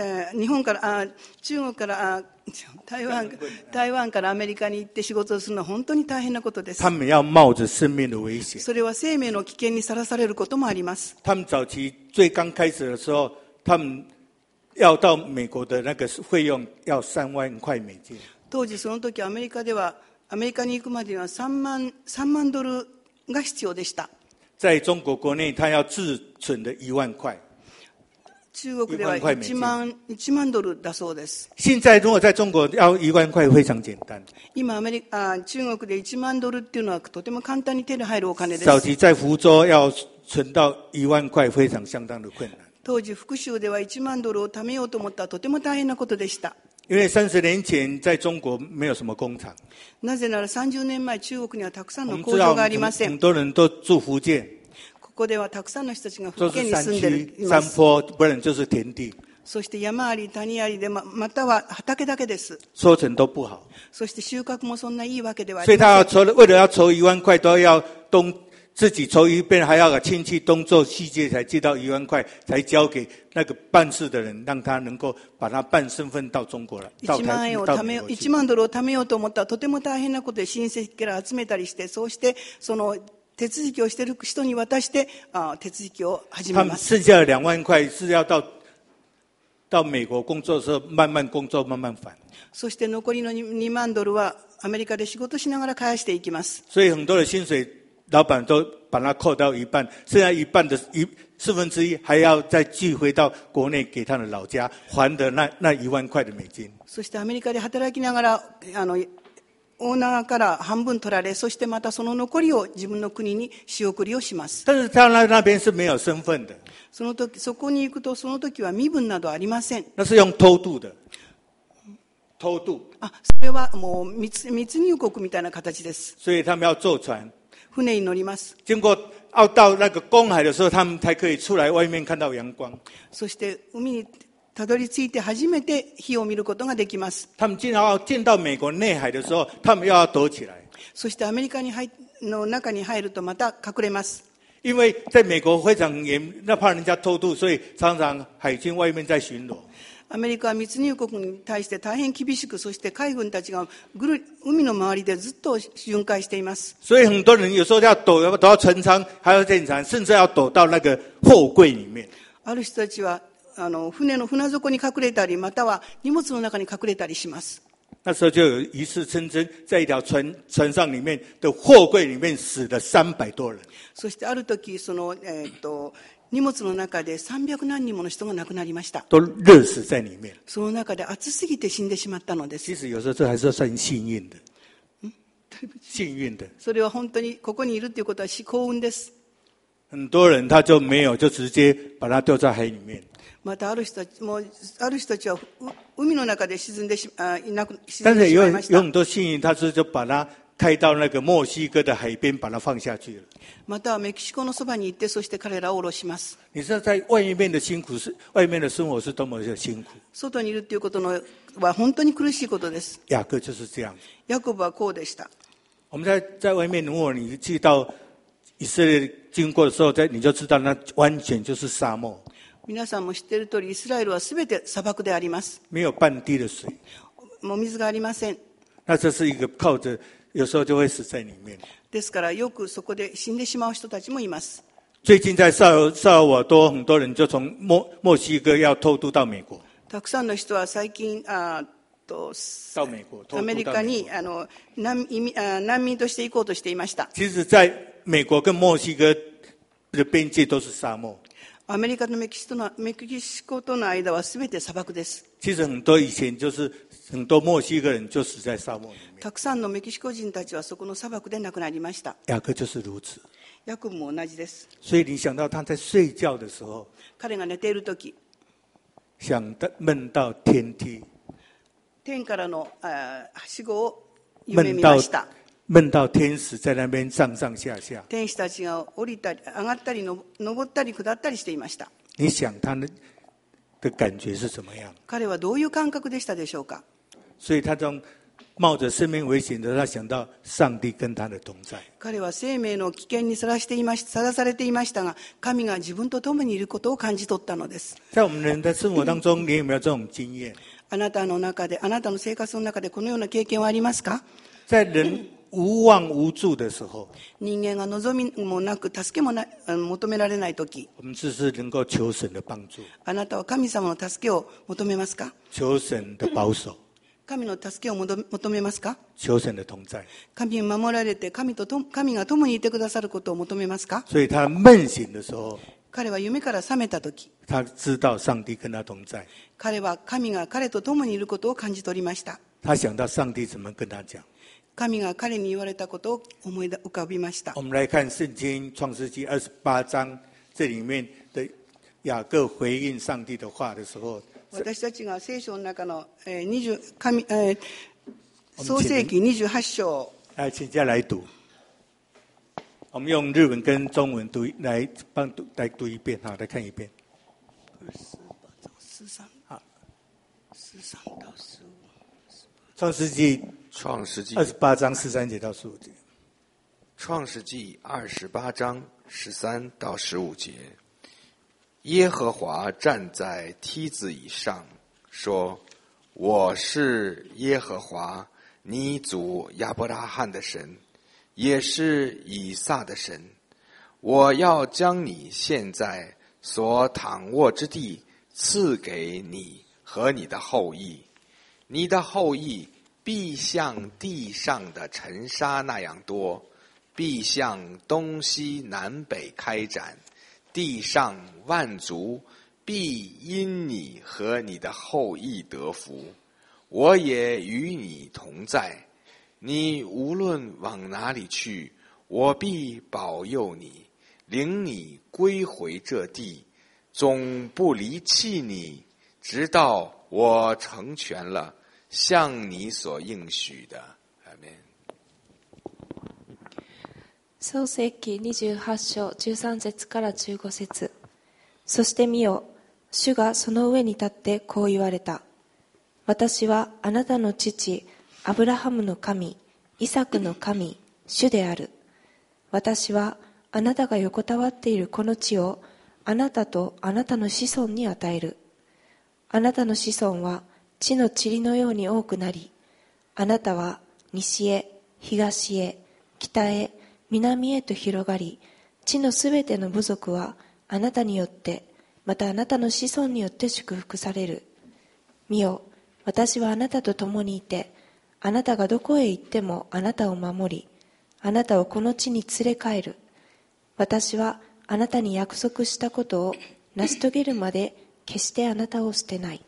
えー日本からあ中国からあ台湾台湾からアメリカに行って仕事をするのは本当に大変なことです。 他们要冒着生命的危险。 それは生命の危険にさらされることもあります。 他们早期最刚开始的时候，他们要到美国的那个费用要三万块美金。 当時その時アメリカではアメリカに行くまでには3万、3万ドルが必要でした。 在中国国内，他要自存的一万块。 中国では1万、いちまんドルだそうです。 现在如果在中国要一万块非常简单。 今アメリカ、中国でいちまんドルっていうのはとても簡単に手に入るお金です。 早期在福州要存到一万块非常相当的困難。 当時福州ではいちまんドルを貯めようと思ったらとても大変なことでした。 因为三十年前在中国没有什么工厂。 なぜならさんじゅうねんまえ中国にはたくさんの工場がありません。 很多人都住福建。 ここではたくさんの人たちが福建に住んでい山ます。 坡不然就是田地。 そして山あり谷ありで ま, または畑だけです。 收成都不好。 そして収穫もそんないいわけではあ所以りません。 他要筹，为了要筹一万块，都要东自己筹一遍，还要把亲戚东做西借，才借到一万块，才交给那个办事的人，让他能够把他办身份到中国来，到 1万円を台貯めよう、 到美国去。 いちまんドルを貯めようと思ったらとても大変なことで親戚から集めたりして、そうしてその手続きをしている人に渡してあ手続きを始他们めます。 剩下的两万块是要到到美国工作的时候慢慢工作慢慢还。 そして残りのにまんドルはアメリカで仕事しながら返していきます。 所以很多的薪水，老板都把它扣到一半，剩下一半的一四分之一还要再寄回到国内给他的老家还的那那一万块的美金。 そしてアメリカで働きながらあのオーナーから半分取られ、そしてまたその残りを自分の国に仕送りをします。 但是他那那边是没有身份的。 その時そこに行くとその時は身分などありません。 那是用偷渡的。偷渡。 あ、それはもう密密入国みたいな形です。 所以他们要坐船。 船に乗ります。 经过要到那个公海的时候，他们才可以出来外面看到阳光。 そして海にたどり着いて初めて火を見ることができます。 他们进到进到美国内海的时候，他们又要躲起来。 そしてアメリカに入の中に入るとまた隠れます。 因为在美国非常严，那怕人家偷渡，所以常常海军外面在巡逻。 アメリカは密入国に対して大変厳しく、そして海軍たちがぐる海の周りでずっと巡回しています。 所以很多人有时候要躲，躲到船舱，还要进船，甚至要躲到那个货柜里面。 ある人たちはあの船の船底に隠れたり、または荷物の中に隠れたりします。 那时候就有一次称真，在一条船船上里面的货柜里面死了三百多人。 そしてある時その、えー、と荷物の中でさんびゃくなんにもの人が亡くなりました。 都热死在里面。 その中で暑すぎて死んでしまったのです。 其实有时候这还是算幸运的。幸运的。 それは本当にここにいるということは幸運です。 很多人他就没有，就直接把它丢在海里面。 またある人たちもある人たちは海の中で沈んでしあいなく沈但是有んでしまいまし有た。 很多幸运，他是就把它开到那个墨西哥的海边，把它放下去了。 またはメキシコのそばに行って、そして彼らを下ろします。 你知道在外面的辛苦是外面的生活是多么的辛苦。 外にいるということのは本当に苦しいことです。 雅各就是这样。 ヤコブはこうでした。 我们在在外面，如果你去到以色列经过的时候，在你就知道那完全就是沙漠。 皆さんも知っている通り、イスラエルはすべて砂漠であります。 没有半滴的水。 もう水がありません。 那这是一个靠着，有时候就会死在里面。 ですからよくそこで死んでしまう人たちもいます。 最近在萨尔萨尔瓦多，很多人就从墨墨西哥要偷渡到美国。 たくさんの人は最近あと到美国，偷渡到アメリカにあの 難, 移民あ難民として行こうとしていました。 其实，在美国跟墨西哥的边界都是沙漠。 アメリカとメキシコのメキシコとの間はすべて砂漠です。 其实很多以前就是很多墨西哥人就死在沙漠里面。 たくさんのメキシコ人たちはそこの砂漠で亡くなりました。 雅各就是如此。 ヤコブも同じです。 所以你想到他在睡觉的时候， 彼が寝ているとき、 想到梦到天梯， 天からのあはしごを夢見ました。 梦到天使在那边上上下下。 天使たちが降りたり上がったりの登ったり下ったりしていました。 你想他的感觉是怎么样？ 彼はどういう感覚でしたでしょうか。 所以他从冒着生命危险的，他想到上帝跟他的同在。 彼は生命の危険にさらしていましさらされていましたが、神が自分と共にいることを感じ取ったのです。 在我们人的生活当中，你有没有这种经验？ あなたの中で、あなたの生活の中でこのような経験はありますか？ 在人无望无助的时候， 人間が望みもなく助けもな求められないとき、 我们只是能够求神的帮助， あなたは神様の助けを求めますか？ 求神的保守， 神の助けを求めますか？ 求神的同在。 神に守られて神とと神が共にいてくださることを求めますか？ 所以他梦醒的时候， 彼は夢から覚めたとき、 他知道上帝跟他同在。 彼は神が彼と共にいることを感じ取りました。 他想到上帝怎么跟他讲。 神が彼に言われたことを思い浮かびました。 我们来看圣经创世纪二十八章，这里面的雅各回应上帝的话的时候， 私たちが聖書の中のにじゅう神、えー、創世記にじゅうはち章。 来，请大家来读。我们用日文跟中文读来帮读来读一遍，好，来看一遍。 二十八章十三， 好， 十三到十五。 创世纪创世纪二十八章十三节到十五节。 创世纪二十八章十三到十五节，耶和华站在梯子以上，说：“我是耶和华，你祖亚伯拉罕的神，也是以撒的神。我要将你现在所躺卧之地赐给你和你的后裔，你的后裔必像地上的尘沙那样多，必向东西南北开展，地上万族必因你和你的后裔得福。我也与你同在，你无论往哪里去，我必保佑你，领你归回这地，总不离弃你，直到我成全了像你所应许的。アメン。 創世記にじゅうはち章じゅうさん節からじゅうご節。そして見よ、主がその上に立ってこう言われた。私はあなたの父アブラハムの神、イサクの神、主である。私はあなたが横たわっているこの地をあなたとあなたの子孫に与える。あなたの子孫は地の塵のように多くなり、あなたは西へ、東へ、北へ、南へと広がり、地のすべての部族はあなたによって、またあなたの子孫によって祝福される。見よ、私はあなたと共にいて、あなたがどこへ行ってもあなたを守り、あなたをこの地に連れ帰る。私はあなたに約束したことを成し遂げるまで決してあなたを捨てない。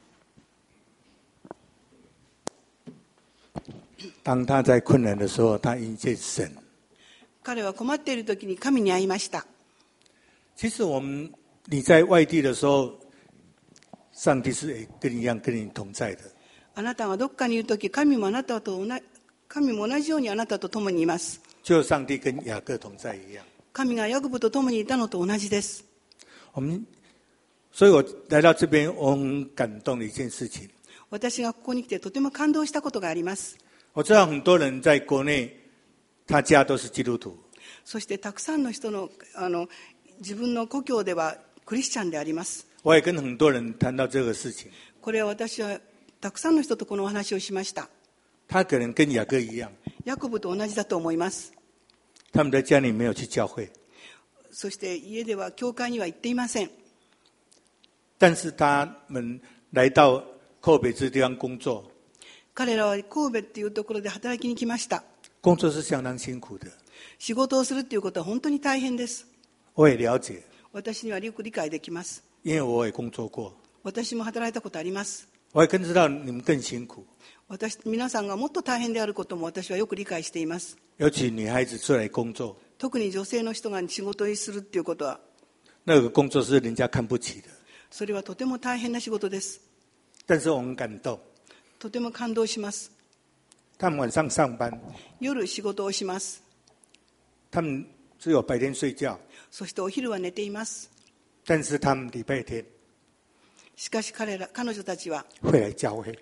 当他在困难的时候，他迎接神。 彼は困っている時に神に会いました。 其实我们你在外地的时候，上帝是也跟你一样跟你同在的。 あなたがどこかにいる時、神もあなたと同じ、神も同じようにあなたと共にいます。 就上帝跟雅各同在一样。 神がヤコブと共にいたのと同じです。 我们，所以我来到这边，我很感动的一件事情。 私がここに来てとても感動したことがあります。 我知道很多人在国内，他家都是基督徒。 そしてたくさんの人の、あの自分の故郷ではクリスチャンであります。 我也跟很多人谈到这个事情。 これは私はたくさんの人とこのお話をしました。 他可能跟雅各一样， ヤコブと同じだと思います。 他们在家里没有去教会， そして家では教会には行っていません。 但是他们来到寇北这地方工作。 彼らは神戸っていうところで働きに来ました。 工作是相当辛苦的。 仕事をするっていうことは本当に大変です。 我也了解。 私にはよく理解できます。 因为我也工作过。 私も働いたことあります。 我也更知道你们更辛苦。 私皆さんがもっと大変であることも私はよく理解しています。 尤其女孩子出来工作。 特に女性の人が仕事にするっていうことは。 那个工作是人家看不起的。 それはとても大変な仕事です。 但是我很感動。 とても感動します。 他们晚上上班。 夜仕事をします。 他们只有白天睡觉。 そしてお昼は寝ています。 但是他们礼拜天。 しかし彼ら彼女たちは会来教会。 教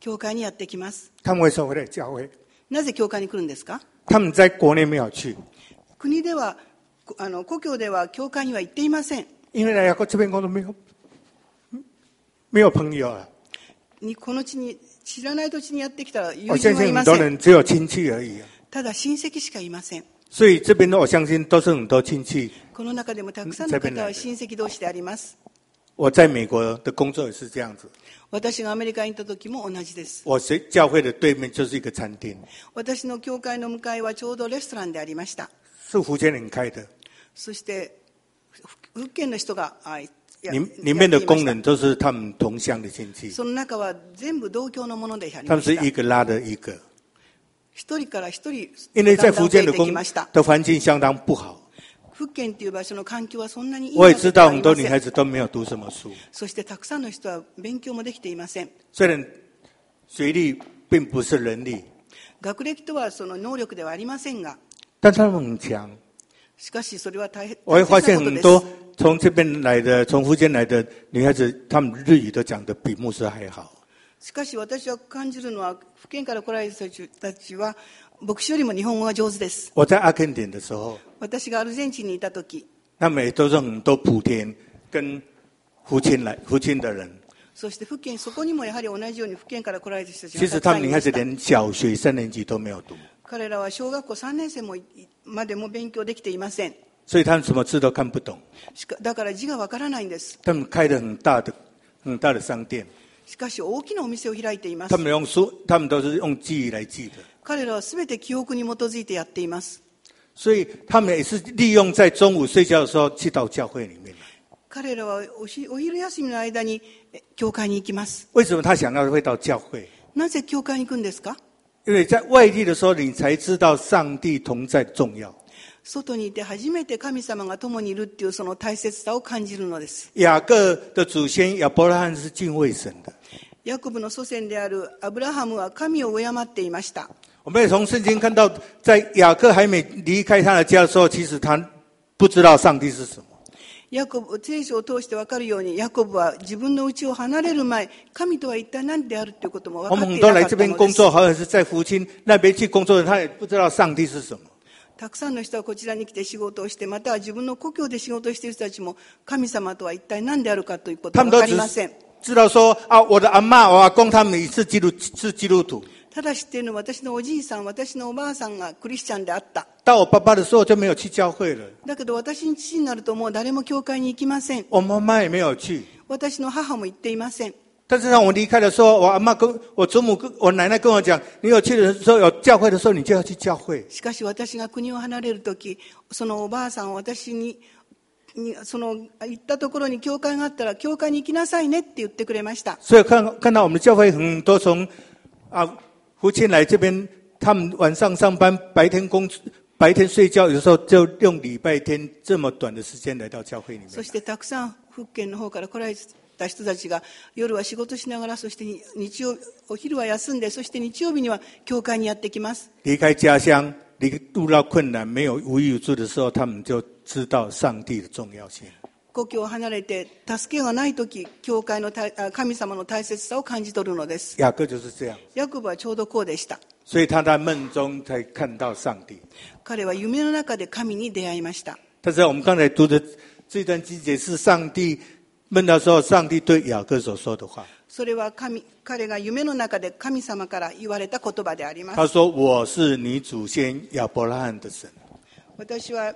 教会にやってきます。 他们为什么会来教会？ なぜ教会に来るんですか？ 他们在国内没有去， 国では、あの故郷では教会には行っていません。 因为来雅各这边工作没有没有朋友啊。 にこの地に知らない土地にやってきたら友我相信很人はいません。 多人只有亲戚而已啊。 ただ親戚しかいません。 所以这边的我相信都是很多亲戚。 この中でもたくさんの方は親戚同士であります。 我在美国的工作也是这样子。 私がアメリカに行った時も同じです。 我教会的对面就是一个餐厅， 私の教会の向かいはちょうどレストランでありました。 是福建人开的。 そして福建の人がや里里面的工人都是他们同乡的亲戚， その中は全部同郷のものであり他们是ました。 一个拉的一个。 一人から一人因为在だんだん増えて福建的工きました。 的环境相当不好， 福建という場所の環境はそんなにいい我也知わけでは道很多女ありません。 孩子都没有读什么书， そしてたくさんの人は勉強もできていません。 虽然学历并不是能力， 学歴とはその能力ではありませんが、 但他们很强。 しかしそれは大変我会发大切なことです。 现很多从这边来的、从福建来的女孩子，她们日语都讲得比牧师还好。 しかし私は感じるのは、福建から来られる人たちは牧師よりも日本語が上手です。 我在阿根廷的时候， 私がアルゼンチンにいた時、 他们也都是很多莆田跟福清来福清的人。 そして福建、そこにもやはり同じように福建から来られる人たち其实がたくさ他们女孩子んいました。 连小学三年级都没有读， 彼らは小学校さんねん生もまでも勉強できていません。 所以他们什么字都看不懂。 しかだから字がわからないんです。 他们开的很大的很大的商店， しかし大きなお店を開いています他。们用书，他们都是用记忆来记的， 彼らは全て記憶に基づいてやっています。 所以他们也是利用在中午睡觉的时候去到教会里面来。 彼らはおしお昼休みの間にえ教会に行きます。 为什么他想要会到教会？ なぜ教会に行くんですか？ 因为在外地的时候，你才知道上帝同在的重要。 外にいて初めて神様が共にいるっていうその大切さを感じるのです。 雅各的祖先亚伯拉罕是敬畏神的。 ヤコブの祖先であるアブラハムは神を敬っていました。 我们也从圣经看到，在雅各还没离开他的家的时候，其实他不知道上帝是什么。 ヤコブ、聖書を通して分かるように、ヤコブは自分の家を離れる前、神とは一体何であるということも分我かっ们很多来这ていなかったのです。 边工作，好像是在福清那边去工作的，他也不知道上帝是什么。 たくさんの人はこちらに来て仕事をして、または自分の故郷で仕事をしている人たちも、神様とは一体何であるかということ他は分か们都只是りません。 知道说啊，我的阿嬷、我阿公他们也是基督是基督徒。 ただ知っているのは、私のおじいさん、私のおばあさんがクリスチャンであった。 到我爸爸的时候就没有去教会了， だけど私に父になるともう誰も教会に行きません。 我妈妈也没有去。 私の母も行っていません。 但是当我离开的时候，我阿嬷跟我祖母跟我奶奶跟我讲，你有去的时候有教会的时候，你就要去教会。 しかし私が国を離れるとき、そのおばあさんは私に、にその行ったところに教会があったら教会に行きなさいねって言ってくれました。 所以看看到我们的教会很多从啊福清来这边，他们晚上上班，白天工白天睡觉，有时候就用礼拜天这么短的时间来到教会里面。 そしてたくさん福建の方から来られた人たちが夜は仕事しながら、そして日曜お昼は休んで、そして日曜日には教会にやってきます。 离开家乡，离遇到困难，没有无依无助的时候，他们就知道上帝的重要性。 故郷を離れて助けがないとき、教会の神様の大切さを感じ取るのです。 雅各就是这样， ヤコブはちょうどこうでした。 所以他在梦中才看到上帝。 彼は夢の中で神に出会いました。 但是我们刚才读的这段经节是上帝梦到时候，上帝对雅各所说的话。 それは神彼が夢の中で神様から言われた言葉であります。 他说：“我是你祖先亚伯拉罕的神。” 私は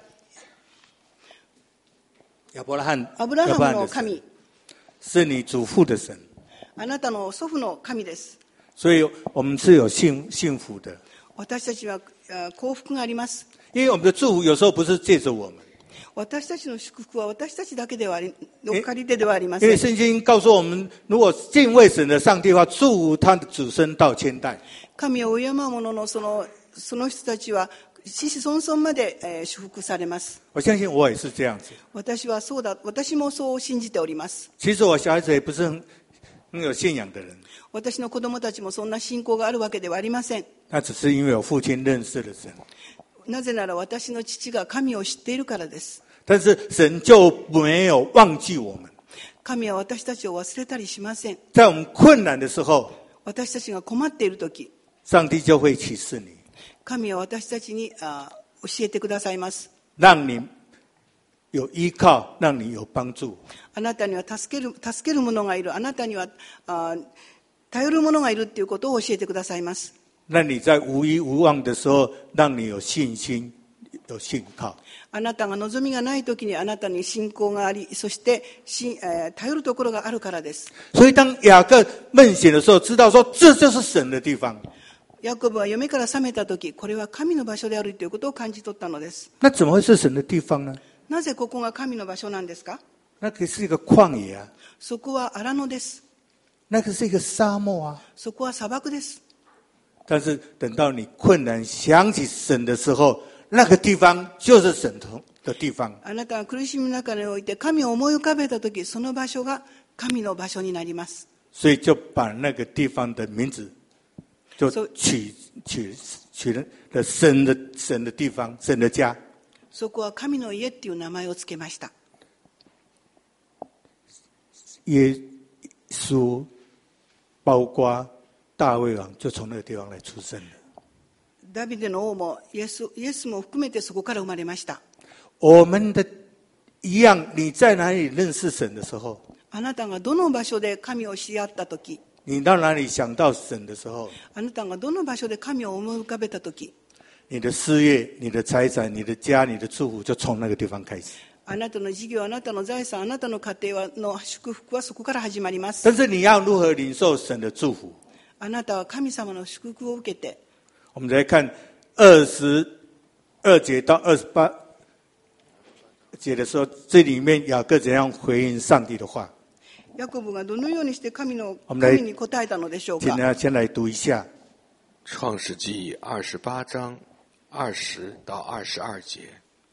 亚伯拉罕， アブラハムの亚伯拉罕的神神、 是你祖父的神， あなたの祖父の神です。 所以我们是有幸幸福的。 私たちはあ幸福があります。 因为我们的祝福有时候不是借着我们， 私たちの祝福は私たちだけではあり、お借り手ではありま因为せん。 圣经告诉我们，如果敬畏神的上帝的话，祝福他的子孙到千代。 神を敬う者のそのその人たちは子々孫々まで、えー、祝福されます。 我相信我也是这样子。 私はそうだ、私もそう信じております。 其实我小孩子也不是很很有信仰的人， 私の子供たちもそんな信仰があるわけではありません。 那只是因为我父亲认识了神。 なぜなら私の父が神を知っているからです。 但是神就没有忘记我们， 神は私たちを忘れたりしません。 在我们困难的时候， 私たちが困っているとき、 上帝就会启示你， 神は私たちにあ教えてくださいます。 让你有依靠，让你有帮助。 あなたには助ける、助ける者がいる。あなたにはあ頼る者がいるということを教えてくださいます。 让你在无依无望的时候，让你有信心，有信靠。 あなたが望みがないときにあなたに信仰があり、そしてし、えー、頼るところがあるからです。 所以当雅各梦醒的时候，知道说这就是神的地方。 ヤコブは夢から覚めたとき、これは神の場所であるということを感じ取ったのです。 那怎么会是神的地方呢？ なぜここが神の場所なんですか？ 那个是一个旷野啊， そこは荒野です。 那个是一个沙漠啊。 そこは砂漠です。 但是等到你困难想起神的时候，那个地方就是神的地方。 あなたが苦しみの中において神を思い浮かべたとき、その場所が神の場所になります。 所以就把那个地方的名字就取取取了神的神的地方，神的家。 そこは神の家っていう名前をつけました。 耶稣包括大卫王就从那个地方来出生了。 ダビデの王もイエス、イエスも含めてそこから生まれました。 我们的一样，你在哪里认识神的时候， あなたがどの場所で神を知り合ったとき、 你到哪里想到神的时候， あなたがどの場所で神を思い浮かべたとき、 你的事业、你的财产、你的家、你的祝福就从那个地方开始。 あなたの事業、あなたの財産、あなたの家庭の祝福はそこから始まります。 但是你要如何领受神的祝福？ あなたは神様の祝福を受けて、 我们来看二十二节到二十八节的时候，这里面雅各怎样回应上帝的话？ ヤコブがどのようにして神の神に答えたのでしょうか。 请大家先来读一下创世纪二十八章二十到二十二节。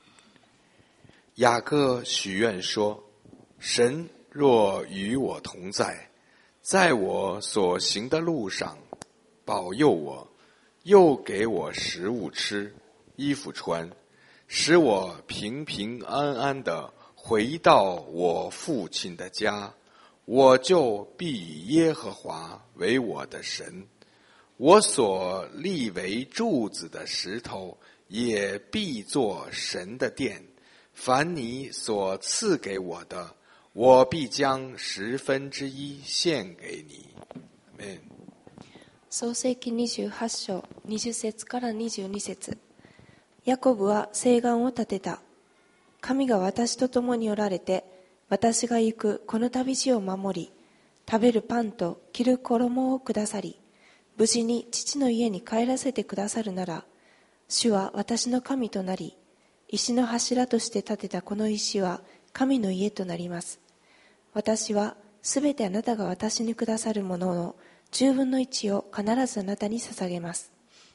雅各许愿说：神若与我同在，在我所行的路上保佑我，又给我食物吃，衣服穿，使我平平安安地回到我父亲的家，我就必以耶和华为我的神，我所立为柱子的石头也必作神的殿。凡你所赐给我的，我必将十分之一献给你。アメン。 創世記にじゅうはち章にじゅっ節からにじゅうに節。ヤコブは誓願を立てた。神が私と共におられて、私が行くこの旅路を守り、食べるパンと着る衣をくださり、無事に父の家に帰らせてくださるなら、主は私の神となり、石の柱として建てたこの石は神の家となります。私はすべてあなたが私にくださるものの十分の一を必ずあなたに捧げます。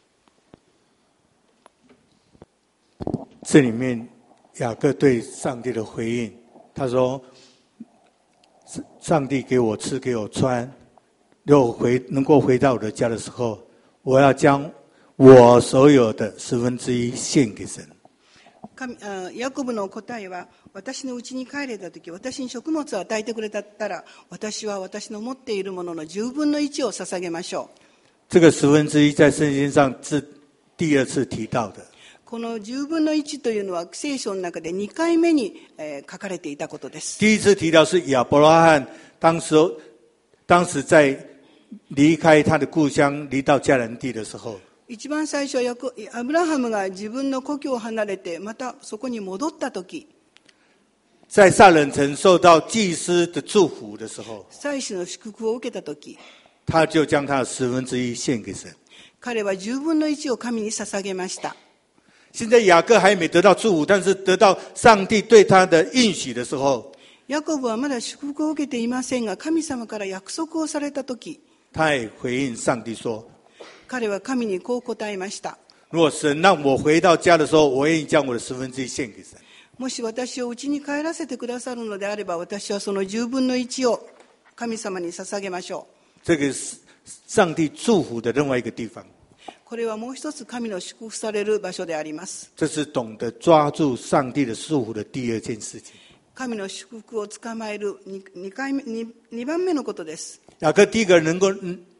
这里面雅各对上帝的回应，他说：上帝给我吃，给我穿，又回能够回到我的家的时候，我要将我所有的十分之一献给神。 神あヤコブの答えは、私の家に帰れたとき、私に食物を与えてくれたら、私は私の持っているものの十分の一を捧げましょう。 这个十分之一在圣经上是第二次提到的。 この十分の一というのは聖書の中でにかいめに、えー、書かれていたことです。 第一次提到是亚伯拉罕当时当时在离开他的故乡，离到迦南地的时候。 一番最初はアブラハムが自分の故郷を離れてまたそこに戻った時、 在撒冷城受到祭司的祝福的时候， 祭司の祝福を受けた時、 他就将他的十分之一献给神。 彼は十分の一を神に捧げました。 现在雅各还没得到祝福，但是得到上帝对他的应许的时候， ヤコブはまだ祝福を受けていませんが、神様から約束をされた時、 他也回应上帝说， 彼は神にこう答えました。 如果神让我回到家的时候，我愿意将我的十分之一献给神。 もし私を家に帰らせてくださるのであれば、私はその十分の一を神様に捧げましょう。 这个是上帝祝福的另外一个地方。 これはもう一つ神の祝福される場所であります。 这是懂得抓住上帝的祝福的第二件事情。 神の祝福を捕まえる 2, 2, 回目 2, 2番目のことです。 雅各第一个能够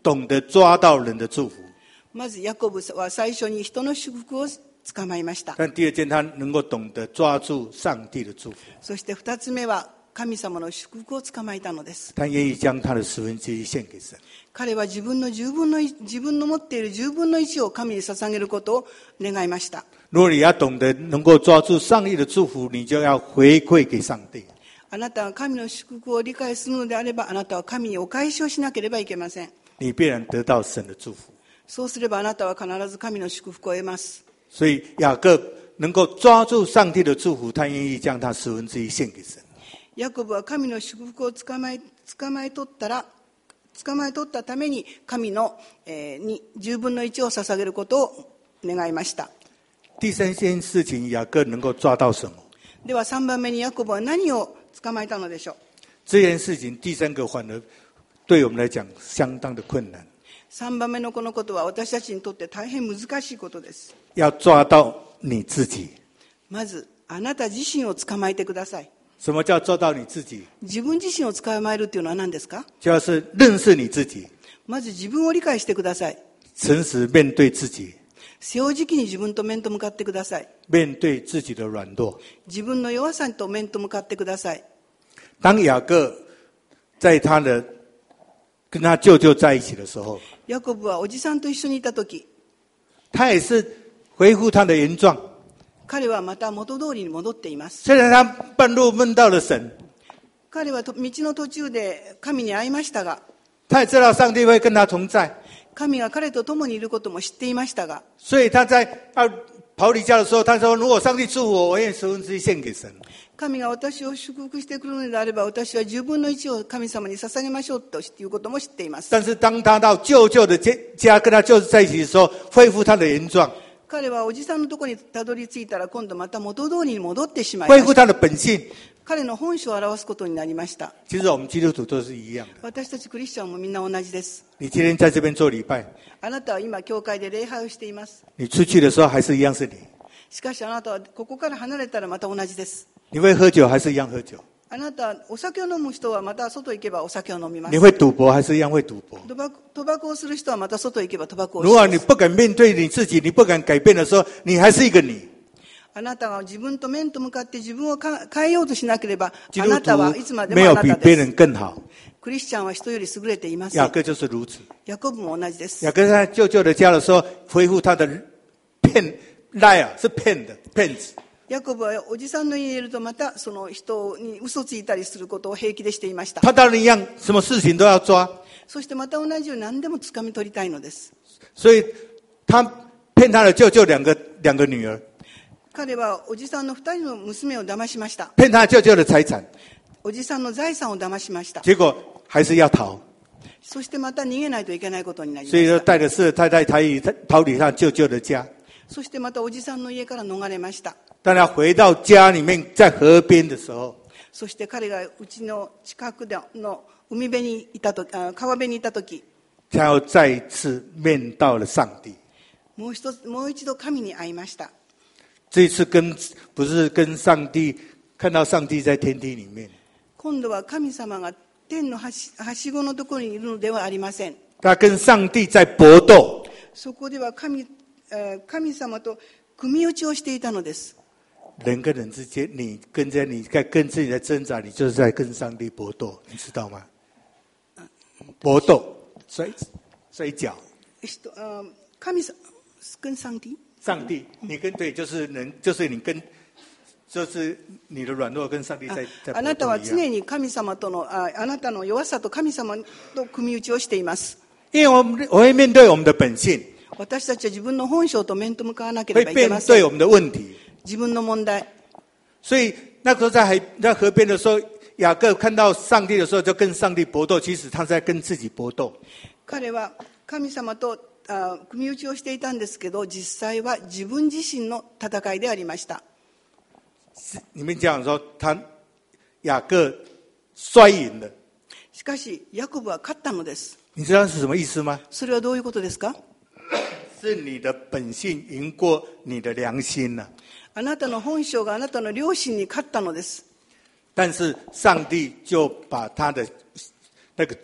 懂得抓到人的祝福。 まずヤコブは最初に人の祝福を捕まえました。 但第二件，他能够懂得抓住上帝的祝福。 そして二つ目は神様の祝福を捕まえたのです。 他愿意将他的十分之一献给神。 彼は自分の十分の一、自分の持っている十分の一を神に捧げることを願いました。 如果你要懂得能够抓住上帝的祝福，你就要回馈给上帝。 あなたが神の祝福を理解するのであれば、あなたは神にお返しをしなければいけません。 你必然得到神的祝福。 そうすればあなたは必ず神の祝福を得ます。 所以雅各能够抓住上帝的祝福，他愿意将他十分之一献给神。 ヤコブは神の祝福を捕まえ、捕まえ取ったら、捕まえ取ったために神の、えー、に十分の一を捧げることを願いました。 第三件事情，雅各能够抓到什么？ では三番目にヤコブは何を捕まえたのでしょう。 这件事情，第三个反而对我们来讲相当的困难。 三番目のこのことは私たちにとって大変難しいことです。 要抓到你自己。 まずあなた自身を捕まえてください。 什么叫抓到你自己？ 自分自身を捕まえるというのは何ですか？ 就是认识你自己。 まず自分を理解してください。 诚实面对自己。 正直に自分と面と向かってください。 面对自己的软弱。 自分の弱さと面と向かってください。 当雅各在他的跟他舅舅在一起的时候， ヤコブはおじさんと一緒にいたとき、 他也是恢复他的原状。 彼はまた元通りに戻っています。 虽然他半路梦到了神， 彼は道の途中で神に会いましたが、 他也知道上帝会跟他同在， 神が彼と共にいることも知っていましたが、 所以他在要逃离家的时候，他说：“如果上帝祝福我，我愿十分之一献给神。” 神が私を祝福してくるのであれば、私は十分の一を神様に捧げましょうということも知っています。 但是当他到舅舅的家跟他舅舅在一起的时候，恢复他的原状， 彼はおじさんのところにたどり着いたら、今度また元通りに戻ってしまいました。 恢復他的本性。 彼の本性を表すことになりました。 其实我们基督徒都是一样的。 私たちクリスチャンもみんな同じです。 你今天在这边做礼拜， あなたは今教会で礼拝をしています。 你出去的时候还是一样是你。 しかしあなたはここから離れたらまた同じです。 你会喝酒还是一样喝酒？ あなたお酒を飲む人はまた外行けばお酒を飲みます。 你会赌博还是一样会赌博？ 賭博賭博をする人はまた外行けば賭博をします。 如果你不敢面对你自己，你不敢改变的时候，你还是一个你。 あなたが自分と面と向かって自分を変えようとしなければ、 基督あなたはいつまで徒没有もあなた比别人です。 更好。 クリスチャンは人より優れていません。 雅各就是如此。 ヤコブも同じです。 雅各在舅舅的家的时候，恢复他的骗赖啊，是骗的骗子。 ヤコブはおじさんの家にいるとまたその人に嘘ついたりすることを平気でしていました。 他当然一样，什么事情都要抓。 そしてまた同じように何でも掴み取りたいのです。 所以他骗他的舅舅两个两个女儿， 彼はおじさんの二人の娘を騙しました。 骗他舅舅的财产， おじさんの財産を騙しました。 结果还是要逃。 そしてまた逃げないといけないことになりま所以就した。 带着四太太逃离逃离他舅舅的家。 そしてまたおじさんの家から逃れました。 当他回到家里面，在河边的时候， そして彼がうちの近くの海辺にいたとき、川辺にいたとき、 他又再一次面到了上帝。 もう一つ、もう一度神に会いました。 这一次跟不是跟上帝看到上帝在天梯里面， 今度は神様が天のはし、はしごのところにいるのではありません。 他跟上帝在搏斗。 そこでは神、えー神様と組打ちをしていたのです。 人跟人之间，你跟着你在跟自己的挣扎，你就是在跟上帝搏斗，你知道吗？搏斗，摔摔跤。 人あ神様跟上帝上帝，你跟对，就是人，就是你跟，就是你的软弱跟上帝在在あなた搏斗一样。 は常に神様とのあ、あなたの弱さと神様と組打ちをしています。 因为我们我会面对我们的本性， 私たちは自分の本性と面と向かわなけれ会ばいけ面ません。 对我们的问题。 自分の問題。 所以那时候在海在河边的时候，雅各看到上帝的时候，就跟上帝搏斗。其实他在跟自己搏斗。 彼は神様とあ組打ちをしていたんですけど、実際は自分自身の戦いでありました。 里面讲说，他雅各摔赢了。 しかしヤコブは勝ったのです。 你知道是什么意思吗？ それはどういうことですか？ 是你的本性赢过你的良心了。 あなたの本性があなたの良心に勝ったのです。 但是上帝就把他的那个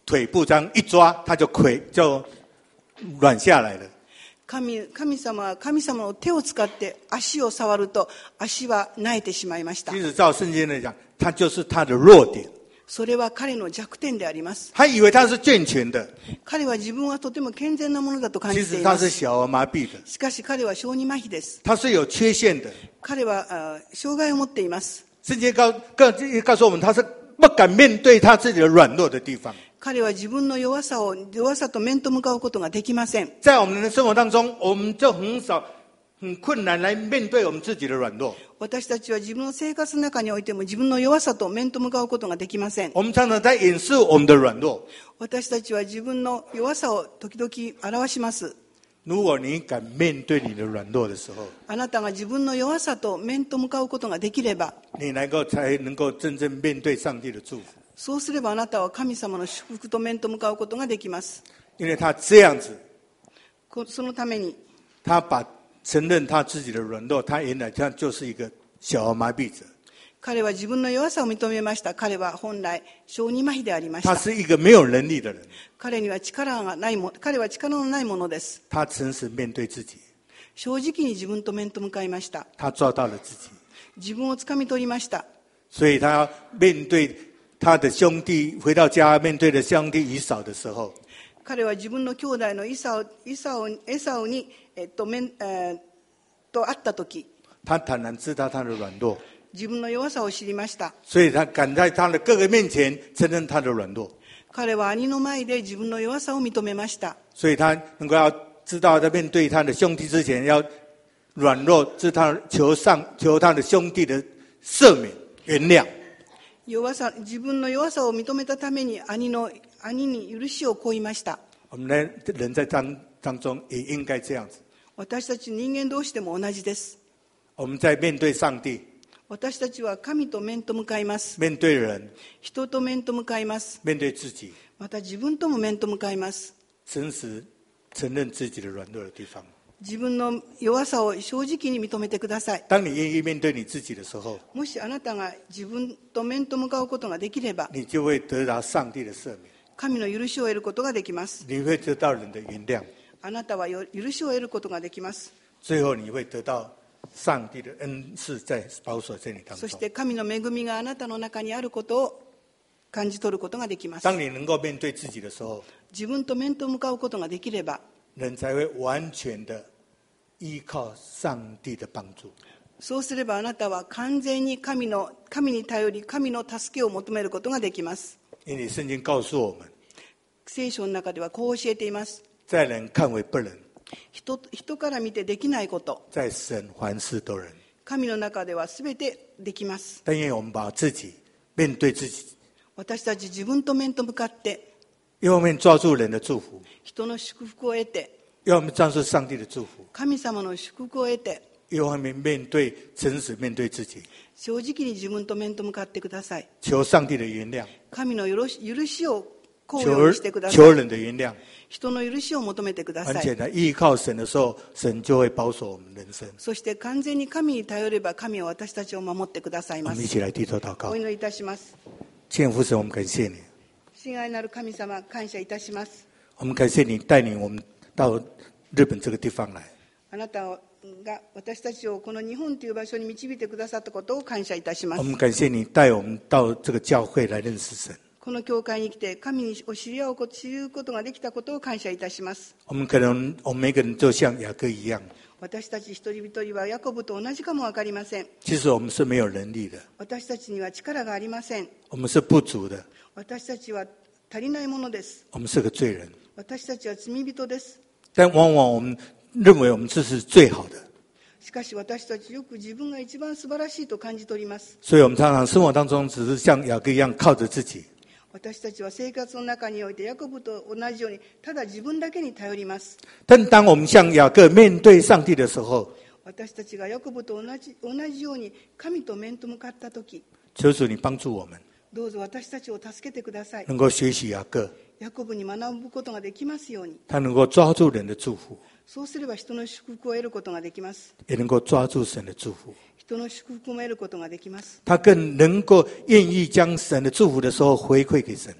腿部这样一抓，他就溃就软下来了。 神, 神様は神様の手を使って足を触ると足は萎えてしまいました。 其实照圣经来讲，他就是他的弱点。 それは彼の弱点であります。 他以为他是健全的， 彼は自分はとても健全なものだと感其じています。 实他是小儿麻痹的， しかし彼は小児麻痺です。 他是有缺陷的。 彼はあ障害を持っています。 圣经告告告诉我们，他是不敢面对他自己的软弱的地方。 彼は自分の弱さを弱さと面と向かうことができません。 在我们的生活当中，我们就很少很困难来面对我们自己的软弱。 私たちは自分の生活の中においても自分の弱さと面と向かうことができません。 我们常常在掩饰我们的软弱。 私たちは自分の弱さを時々表します。 如果你敢面对你的软弱的时候， あなたが自分の弱さと面と向かうことができれば、 你能够才能够真正面对上帝的祝福。 そうすればあなたは神様の祝福と面と向かうことができます。 因为他这样子， そのために他把承认他自己的软弱，他原来他就是一个小儿麻痹者。 彼は自分の弱さを認めました。彼は本来小児麻痺でありまし他た。 是一个没有能力的人。 彼には力がないも彼は力のないものです。 他诚实面对自己， 正直に自分と面と向かいました。 他抓到了自己， 自分をつかみ取りました。 所以他面对他的兄弟，回到家面对的兄弟以扫的时候， 彼は自分の兄弟のイサウ、イサウ、エサウに、えっと、面、えー、と会ったとき、 他坦然知道他的软弱， 自分の弱さを知りました。 所以他敢在他的哥哥面前承认他的软弱， 彼は兄の前で自分の弱さを認めました。 所以他能够要知道在面对他的兄弟之前要软弱，知他求上求他的兄弟的赦免原谅。 弱さ、自分の弱さを認めたために兄の兄に許しを請いました。 我们的人在当当中也应该这样子。 私たち人間同士でも同じです。 我们在面对上帝、 私たちは神と面と向かいます。 面对人、 人と面と向かいます。 面对自己， また自分とも面と向かいます。 诚实承认自己的软弱的地方。 自分の弱さを正直に認めてください。 当你愿意面对你自己的时候， もしあなたが自分と面と向かうことができれば、 你就会得到上帝的赦免， 神の許しを得ることができます。 你会得到人的原谅， あなたはよ許しを得ることができます。 最后你会得到上帝的恩赐在保守在你当中。 そして神の恵みがあなたの中にあることを感じ取ることができます。 当你能够面对自己的时候， 自分と面と向かうことができれば、 人才会完全的依靠上帝的帮助。 そうすればあなたは完全に神の神に頼り、神の助けを求めることができます。 因为圣经告诉我们， 聖書の中ではこう教えています。 在人看为不能， 人人から見てできないこと、 在神凡事都能。 神の中では全てできます。 但因为我们把自己面对自己， 私たち自分と面と向かって一方面抓住人的祝福， 人の祝福を得て、 一方面抓住上帝的祝福， 神様の祝福を得て、 一方面面对诚实面对自己， 正直に自分と面と向かってください。 求上帝的原谅， 神の許し許しを考求慮してくださ求い。 人的原谅。 人の許しを求めてください。 而且呢，依靠神的时候，神就会保守我们人生。 そして完全に神に頼れば神は私たちを守ってください我ます。 们一起来低頭祷告お。祈りいたします。 亲爱的父神，我们感谢你， 親愛なる神様、感謝いたします。 我们感谢你带领我们到日本这个地方来。 あなたが私たちをこの日本という場所に導いてくださったことを感謝いたします。 我们感谢你带我们到这个教会来认识神。 この教会に来て神を知り合うこと、知ることができたことを感謝いたします。 我们可能，我们每个人就像雅各一样， 私たち一人一人はヤコブと同じかもわかりません。 其实我们是没有能力的， 私たちには力がありません。 我们是不足的， 私たちは足りないものです。 我们是个罪人。 私たちは罪人です。 但往往我们认为我们这是最好的， しかし私たちよく自分が一番素晴らしいと感じ取ります。 所以我们常常生活当中只是像雅各一样靠着自己。 私たちは生活の中においてヤコブと同じようにただ自分だけに頼ります。 但当我们像雅各面对上帝的时候， 私たちがヤコブと同じ同じように神と面と向かったとき、 求主你帮助我们， どうぞ私たちを助けてください。 能够学习雅各， ヤコブに学ぶことができますように。 他能够抓住人的祝福， そうすれば人の祝福を得ることができます。 也能够抓住神的祝福。 人の祝福も得ることができます。 他更能够愿意将神的祝福的时候回馈给神。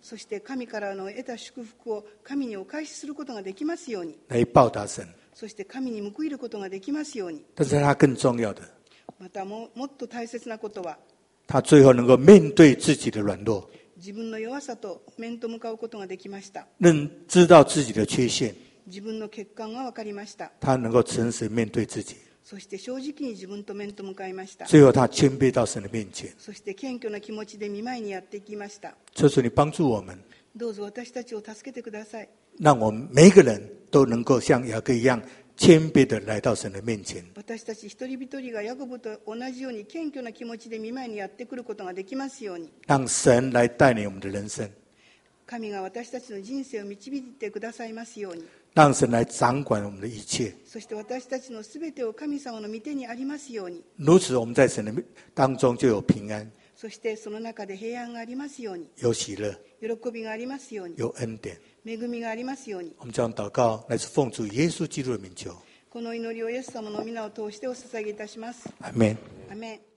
そして神からの得た祝福を神にお返しすることができますように、 来报答神。 そして神に報いることができますように。 但是他更重要的， またももっと大切なことは、 他最后能够面对自己的软弱， 自分の弱さと面と向かうことができました。 认知道自己的缺陷， 自分の欠陥が分かりました。 他能够诚实面对自己。 そして正直に自分と面と向かいました。 最后他谦卑到神的面前。 そして謙虚な気持ちで御前にやっていきました。 求主你帮助我们， どうぞ私たちを助けてください。 让我们每一个人都能够像雅各一样谦卑的来到神的面前。 私たち一人一人がヤコブと同じように謙虚な気持ちで御前にやってくることができますように。 让神来带领我们的人生， 神が私たちの人生を導いてくださいますように。 让神来掌管我们的一切。 そして私たちのすべてを神様の御手にありますように。 如此，我们在神的当中就有平安， そしてその中で平安がありますように。 有喜乐， 喜びがありますように。 有恩典。 恵みがありますように。 我们将祷告来自奉主耶稣基督的名求。 この祈りをイエス様の皆を通してお捧げいたします。 阿門。 アメン。